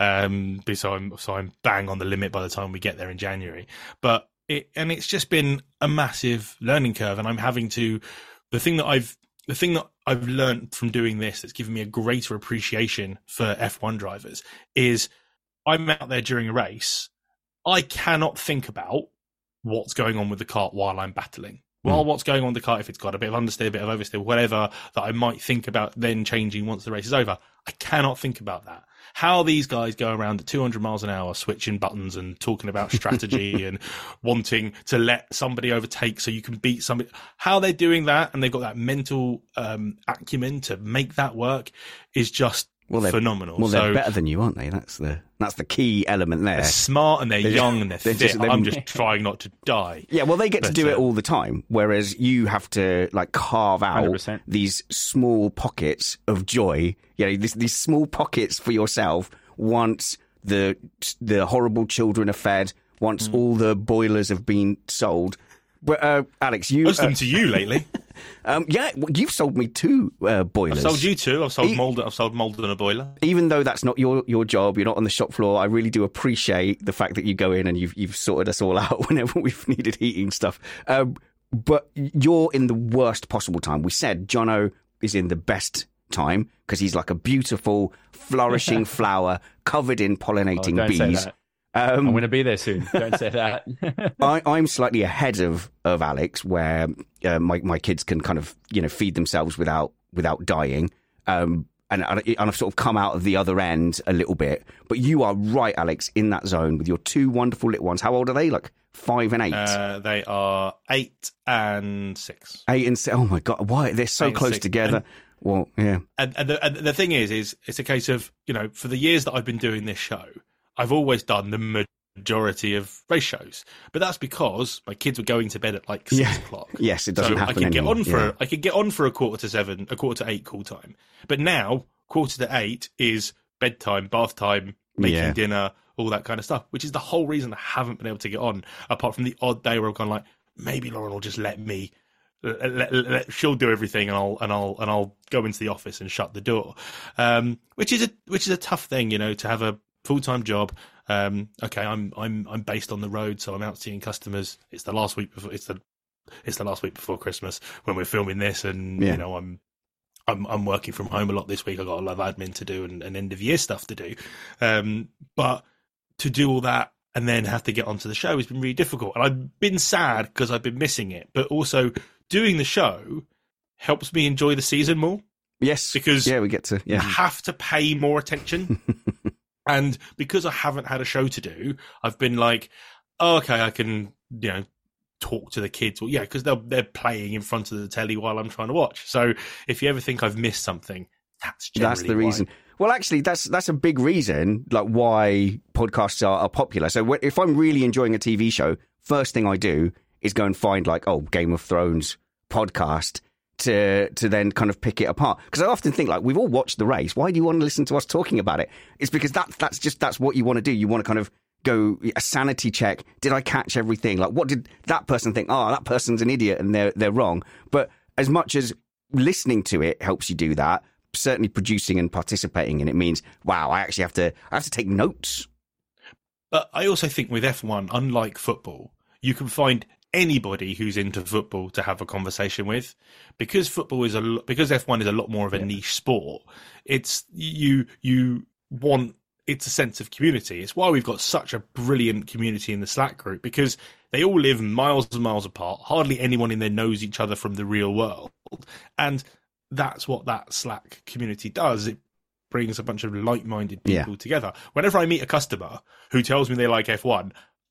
So I'm bang on the limit by the time we get there in January. But it's just been a massive learning curve, and I'm having to. The thing that I've learned from doing this that's given me a greater appreciation for F1 drivers is I'm out there during a race. I cannot think about what's going on with the kart while I'm battling. Well, what's going on with the kart, if it's got a bit of understeer, a bit of oversteer, whatever, that I might think about then changing once the race is over. I cannot think about that. How these guys go around at 200 miles an hour switching buttons and talking about strategy and wanting to let somebody overtake so you can beat somebody. How they're doing that, and they've got that mental acumen to make that work, is just phenomenal. Well, they're better than you, aren't they? That's the key element there. They're smart and they're young and they're fit. I'm just trying not to die. Yeah, well, they get to do it all the time, whereas you have to like carve out 100%. These small pockets of joy. You know, these small pockets for yourself. Once the horrible children are fed, once all the boilers have been sold. But Alex, most of them to you lately. Yeah, well, you've sold me 2 boilers. I've sold you 2. I've sold Malden and a boiler. Even though that's not your job, you're not on the shop floor, I really do appreciate the fact that you go in and you've sorted us all out whenever we've needed heating stuff. But you're in the worst possible time. We said Jono is in the best time because he's like a beautiful, flourishing flower covered in pollinating bees. Say that. I'm going to be there soon. Don't say that. I'm slightly ahead of Alex, where my kids can kind of feed themselves without dying. and I've sort of come out of the other end a little bit. But you are right, Alex, in that zone with your two wonderful little ones. How old are they? Like 5 and 8? They are 8 and 6. 8 and 6. Oh my God! Why they're so close together? Well, yeah. And the thing is it's a case of, for the years that I've been doing this show, I've always done the majority of race shows, but that's because my kids were going to bed at like 6 o'clock. Yes, it doesn't happen anymore. I could get on for a 7:15, a 8:15 call time. But now 7:45 is bedtime, bath time, making dinner, all that kind of stuff, which is the whole reason I haven't been able to get on, apart from the odd day where I've gone like, maybe Lauren will just let me. She'll do everything, and I'll go into the office and shut the door, which is a tough thing, to have a full-time job. Okay, I'm based on the road, so I'm out seeing customers. It's the last week before it's the last week before Christmas when we're filming this, and I'm working from home a lot this week. I've got a lot of admin to do and end of year stuff to do, but to do all that and then have to get onto the show has been really difficult, and I've been sad because I've been missing it, but also doing the show helps me enjoy the season more. Yes, because we get to I have to pay more attention. And because I haven't had a show to do, I've been like, oh, okay, I can, talk to the kids. Well, yeah, because they're playing in front of the telly while I'm trying to watch. So if you ever think I've missed something, that's the reason. Well, actually, that's a big reason, like why podcasts are popular. So if I'm really enjoying a TV show, first thing I do is go and find like, Game of Thrones podcast to then kind of pick it apart. Because I often think, like, we've all watched the race. Why do you want to listen to us talking about it? It's because that's what you want to do. You want to kind of go a sanity check. Did I catch everything? Like, what did that person think? Oh, that person's an idiot and they're wrong. But as much as listening to it helps you do that, certainly producing and participating in it means, wow, I actually have to take notes. But I also think with F1, unlike football, you can find anybody who's into football to have a conversation with, because because F1 is a lot more of a niche sport. It's it's a sense of community. It's why we've got such a brilliant community in the Slack group, because they all live miles and miles apart. Hardly anyone in there knows each other from the real world, and that's what that Slack community does. It brings a bunch of like-minded people together. Whenever I meet a customer who tells me they like F1,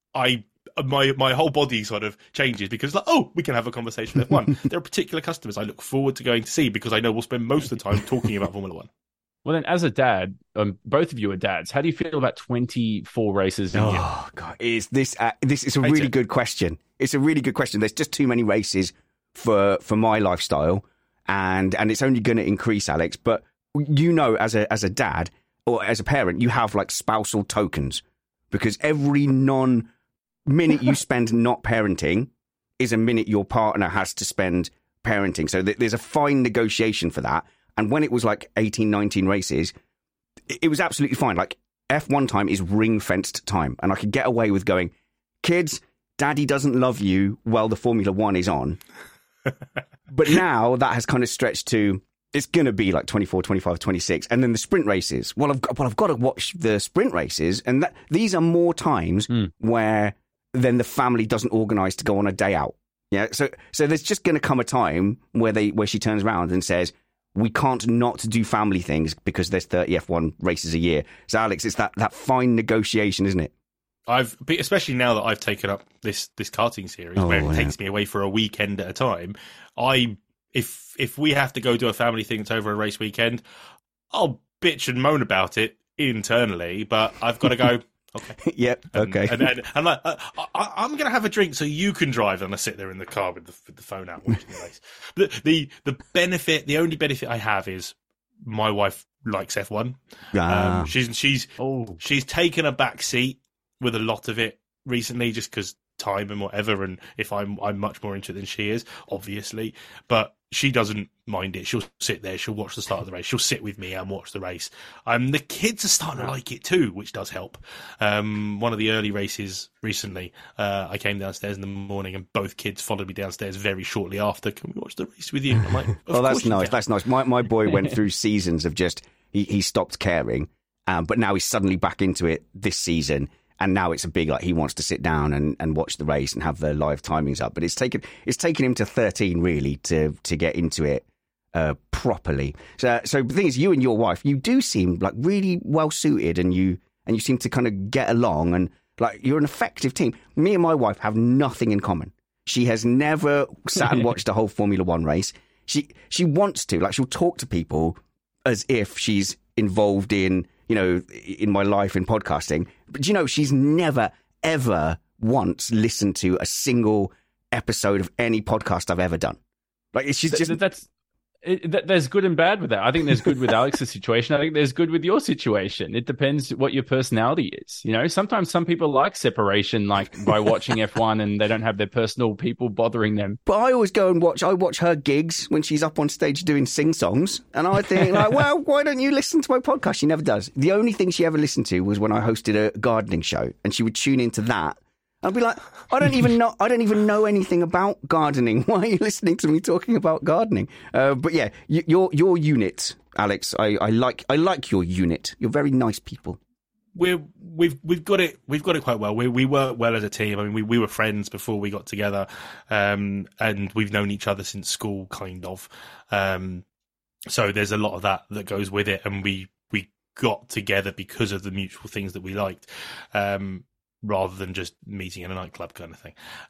my whole body sort of changes, because we can have a conversation with F1. There are particular customers I look forward to going to see because I know we'll spend most of the time talking about Formula 1. Well, then, as a dad, both of you are dads. How do you feel about 24 races a year? Oh, God. This is a really good question. It's a really good question. There's just too many races for my lifestyle, and it's only going to increase, Alex. But as a dad or as a parent, you have like spousal tokens, because every minute you spend not parenting is a minute your partner has to spend parenting. So there's a fine negotiation for that. And when it was like 18, 19 races, it was absolutely fine. Like F1 time is ring-fenced time. And I could get away with going, kids, daddy doesn't love you while the Formula 1 is on. But now that has kind of stretched to, it's going to be like 24, 25, 26. And then the sprint races. Well, I've got to watch the sprint races. And these are more times where then the family doesn't organise to go on a day out. Yeah. So there's just going to come a time where she turns around and says, we can't not do family things because there's 30 F1 races a year. So, Alex, it's that fine negotiation, isn't it? Especially now that I've taken up this karting series, where it takes me away for a weekend at a time. If we have to go do a family thing that's over a race weekend, I'll bitch and moan about it internally, but I've got to go. Okay. Yep. Okay. And I'm like, I'm going to have a drink so you can drive, and I sit there in the car with the phone out watching the race. The only benefit I have is my wife likes F1. She's taken a back seat with a lot of it recently, just because time and whatever. And if I'm much more into it than she is, obviously, but she doesn't mind it. She'll sit there. She'll watch the start of the race. She'll sit with me and watch the race. The kids are starting to like it too, which does help. One of the early races recently, I came downstairs in the morning and both kids followed me downstairs very shortly after. Can we watch the race with you? I'm like, oh, that's nice. That's nice. My boy went through seasons of just, he stopped caring, but now he's suddenly back into it this season. And now it's a big, like, he wants to sit down and watch the race and have the live timings up. But it's taken him to 13 really to get into it properly. So the thing is, you and your wife, you do seem like really well suited, and you seem to kind of get along, and like you're an effective team. Me and my wife have nothing in common. She has never sat and watched a whole Formula One race. She wants to, like, she'll talk to people as if she's involved in, you know, in my life in podcasting. But, you know, she's never, ever once listened to a single episode of any podcast I've ever done. Like, she's just... There's good and bad with that. I think there's good with Alex's situation. I think there's good with your situation. It depends what your personality is. You know, sometimes some people like separation, like by watching F1 and they don't have their personal people bothering them. But I always go and watch her gigs when she's up on stage doing sing-songs. And I think, like, well, why don't you listen to my podcast? She never does. The only thing she ever listened to was when I hosted a gardening show, and she would tune into that. I'd be like, I don't even know anything about gardening. Why are you listening to me talking about gardening? But yeah, your unit, Alex, I like your unit. You're very nice people. We've got it quite well. We work well as a team. I mean, we were friends before we got together, and we've known each other since school, kind of. So there's a lot of that goes with it, and we got together because of the mutual things that we liked. Rather than just meeting in a nightclub kind of thing.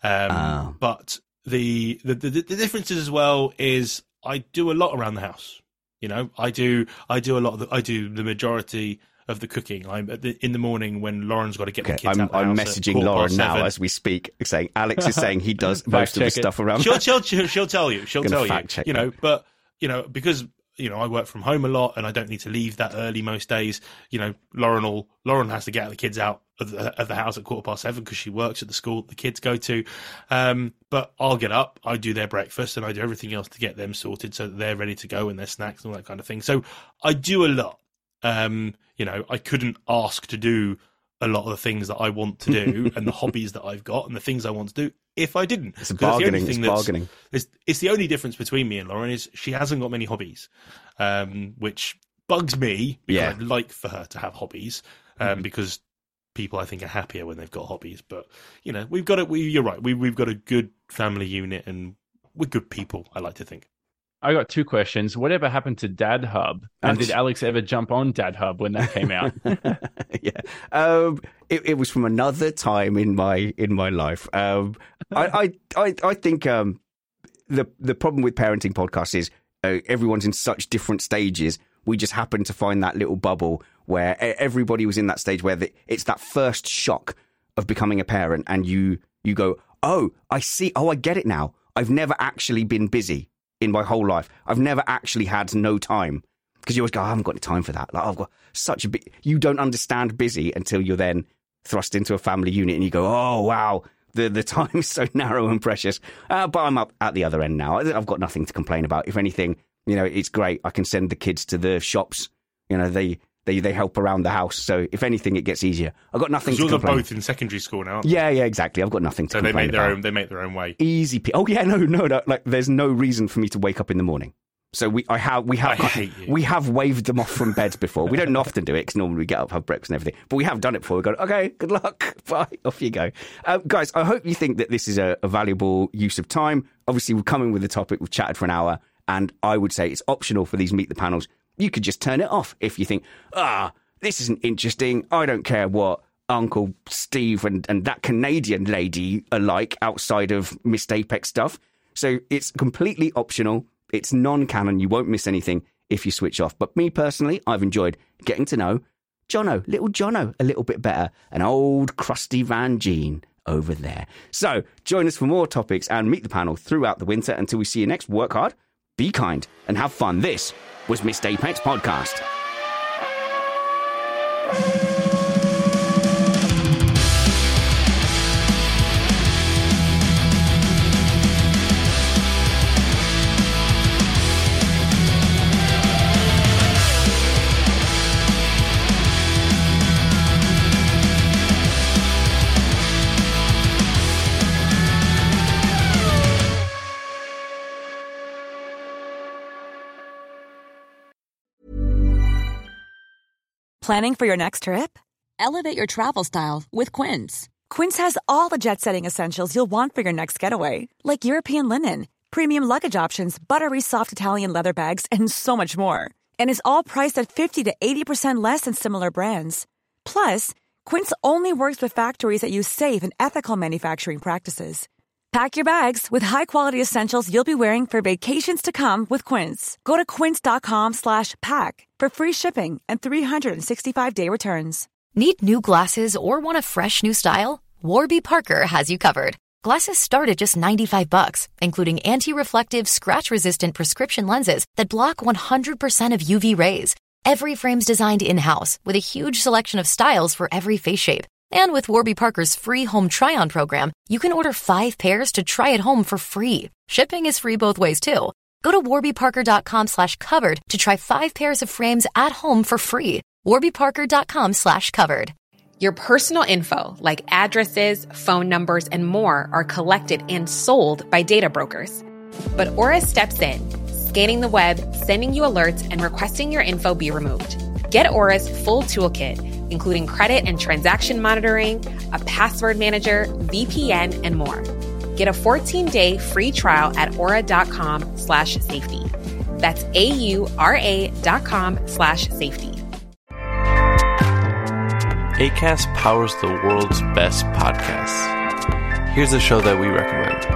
But the differences as well is I do a lot around the house. You know, I do a lot of I do the majority of the cooking. I'm in the morning when Lauren's got to get the kids out. I'm messaging Lauren now as we speak, saying Alex is saying he does most of the stuff around. She'll tell you. She'll tell you. You know, but you know, because you know, I work from home a lot and I don't need to leave that early most days. You know, Lauren has to get the kids out of the house at 7:15 because she works at the school the kids go to. But I'll get up, I do their breakfast, and I do everything else to get them sorted so that they're ready to go and their snacks and all that kind of thing. So I do a lot. You know, I couldn't ask to do a lot of the things that I want to do and the hobbies that I've got and the things I want to do if I didn't. It's bargaining. It's the only difference between me and Lauren is she hasn't got many hobbies, which bugs me because I'd like for her to have hobbies, because people I think are happier when they've got hobbies. But you know, we've got it. You're right. We've got a good family unit and we're good people, I like to think. I got two questions. Whatever happened to Dad Hub? And did Alex ever jump on Dad Hub when that came out? Yeah. It was from another time in my life. I think the problem with parenting podcasts is everyone's in such different stages. We just happened to find that little bubble where everybody was in that stage where it's that first shock of becoming a parent, and you go, oh, I see. Oh, I get it now. I've never actually been busy in my whole life. I've never actually had no time, because you always go, I haven't got any time for that. Like, I've got such a big... You don't understand busy until you're then thrust into a family unit and you go, oh, wow, the time is so narrow and precious. But I'm up at the other end now. I've got nothing to complain about. If anything, you know, it's great. I can send the kids to the shops. You know, they help around the house. So if anything, it gets easier. I've got nothing to complain. Yours are both in secondary school now, aren't they? Yeah, exactly. I've got nothing to complain about. They make their own way. Easy. Oh yeah, no. Like, there's no reason for me to wake up in the morning. So we have waved them off from bed before. We don't often do it because normally we get up, have breakfast and everything. But we have done it before. We go, okay, good luck, bye, off you go. Guys, I hope you think that this is a valuable use of time. Obviously, we're coming with a topic. We've chatted for an hour, and I would say it's optional for these Meet the Panels. You could just turn it off if you think, this isn't interesting. I don't care what Uncle Steve and that Canadian lady are like outside of Missed Apex stuff. So it's completely optional. It's non-canon. You won't miss anything if you switch off. But me personally, I've enjoyed getting to know little Jono, a little bit better. An old crusty Van Gene over there. So join us for more topics and Meet the Panel throughout the winter. Until we see you next, work hard, be kind, and have fun. This was Missed Apex Podcast. Planning for your next trip? Elevate your travel style with Quince. Quince has all the jet-setting essentials you'll want for your next getaway, like European linen, premium luggage options, buttery soft Italian leather bags, and so much more. And is all priced at 50 to 80% less than similar brands. Plus, Quince only works with factories that use safe and ethical manufacturing practices. Pack your bags with high-quality essentials you'll be wearing for vacations to come with Quince. Go to quince.com/pack for free shipping and 365-day returns. Need new glasses or want a fresh new style? Warby Parker has you covered. Glasses start at just $95, including anti-reflective, scratch-resistant prescription lenses that block 100% of UV rays. Every frame's designed in-house with a huge selection of styles for every face shape. And with Warby Parker's free home try-on program, you can order 5 pairs to try at home for free. Shipping is free both ways, too. Go to warbyparker.com/covered to try 5 pairs of frames at home for free. warbyparker.com/covered. Your personal info, like addresses, phone numbers, and more, are collected and sold by data brokers. But Aura steps in, scanning the web, sending you alerts, and requesting your info be removed. Get Aura's full toolkit, including credit and transaction monitoring, a password manager, VPN, and more. Get a 14-day free trial at aura.com/safety. That's AURA.com/safety. Acast powers the world's best podcasts. Here's a show that we recommend.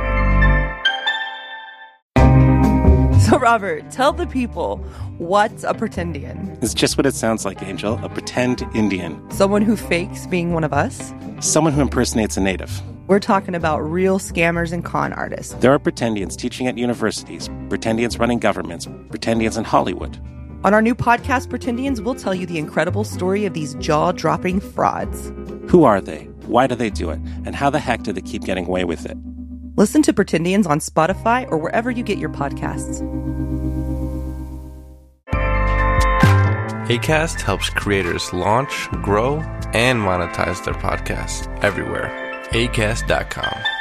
So, Robert, tell the people, what's a pretendian? It's just what it sounds like, Angel. A pretend Indian. Someone who fakes being one of us? Someone who impersonates a native. We're talking about real scammers and con artists. There are pretendians teaching at universities, pretendians running governments, pretendians in Hollywood. On our new podcast, Pretendians, we'll tell you the incredible story of these jaw-dropping frauds. Who are they? Why do they do it? And how the heck do they keep getting away with it? Listen to Pretendians on Spotify or wherever you get your podcasts. Acast helps creators launch, grow, and monetize their podcasts everywhere. Acast.com.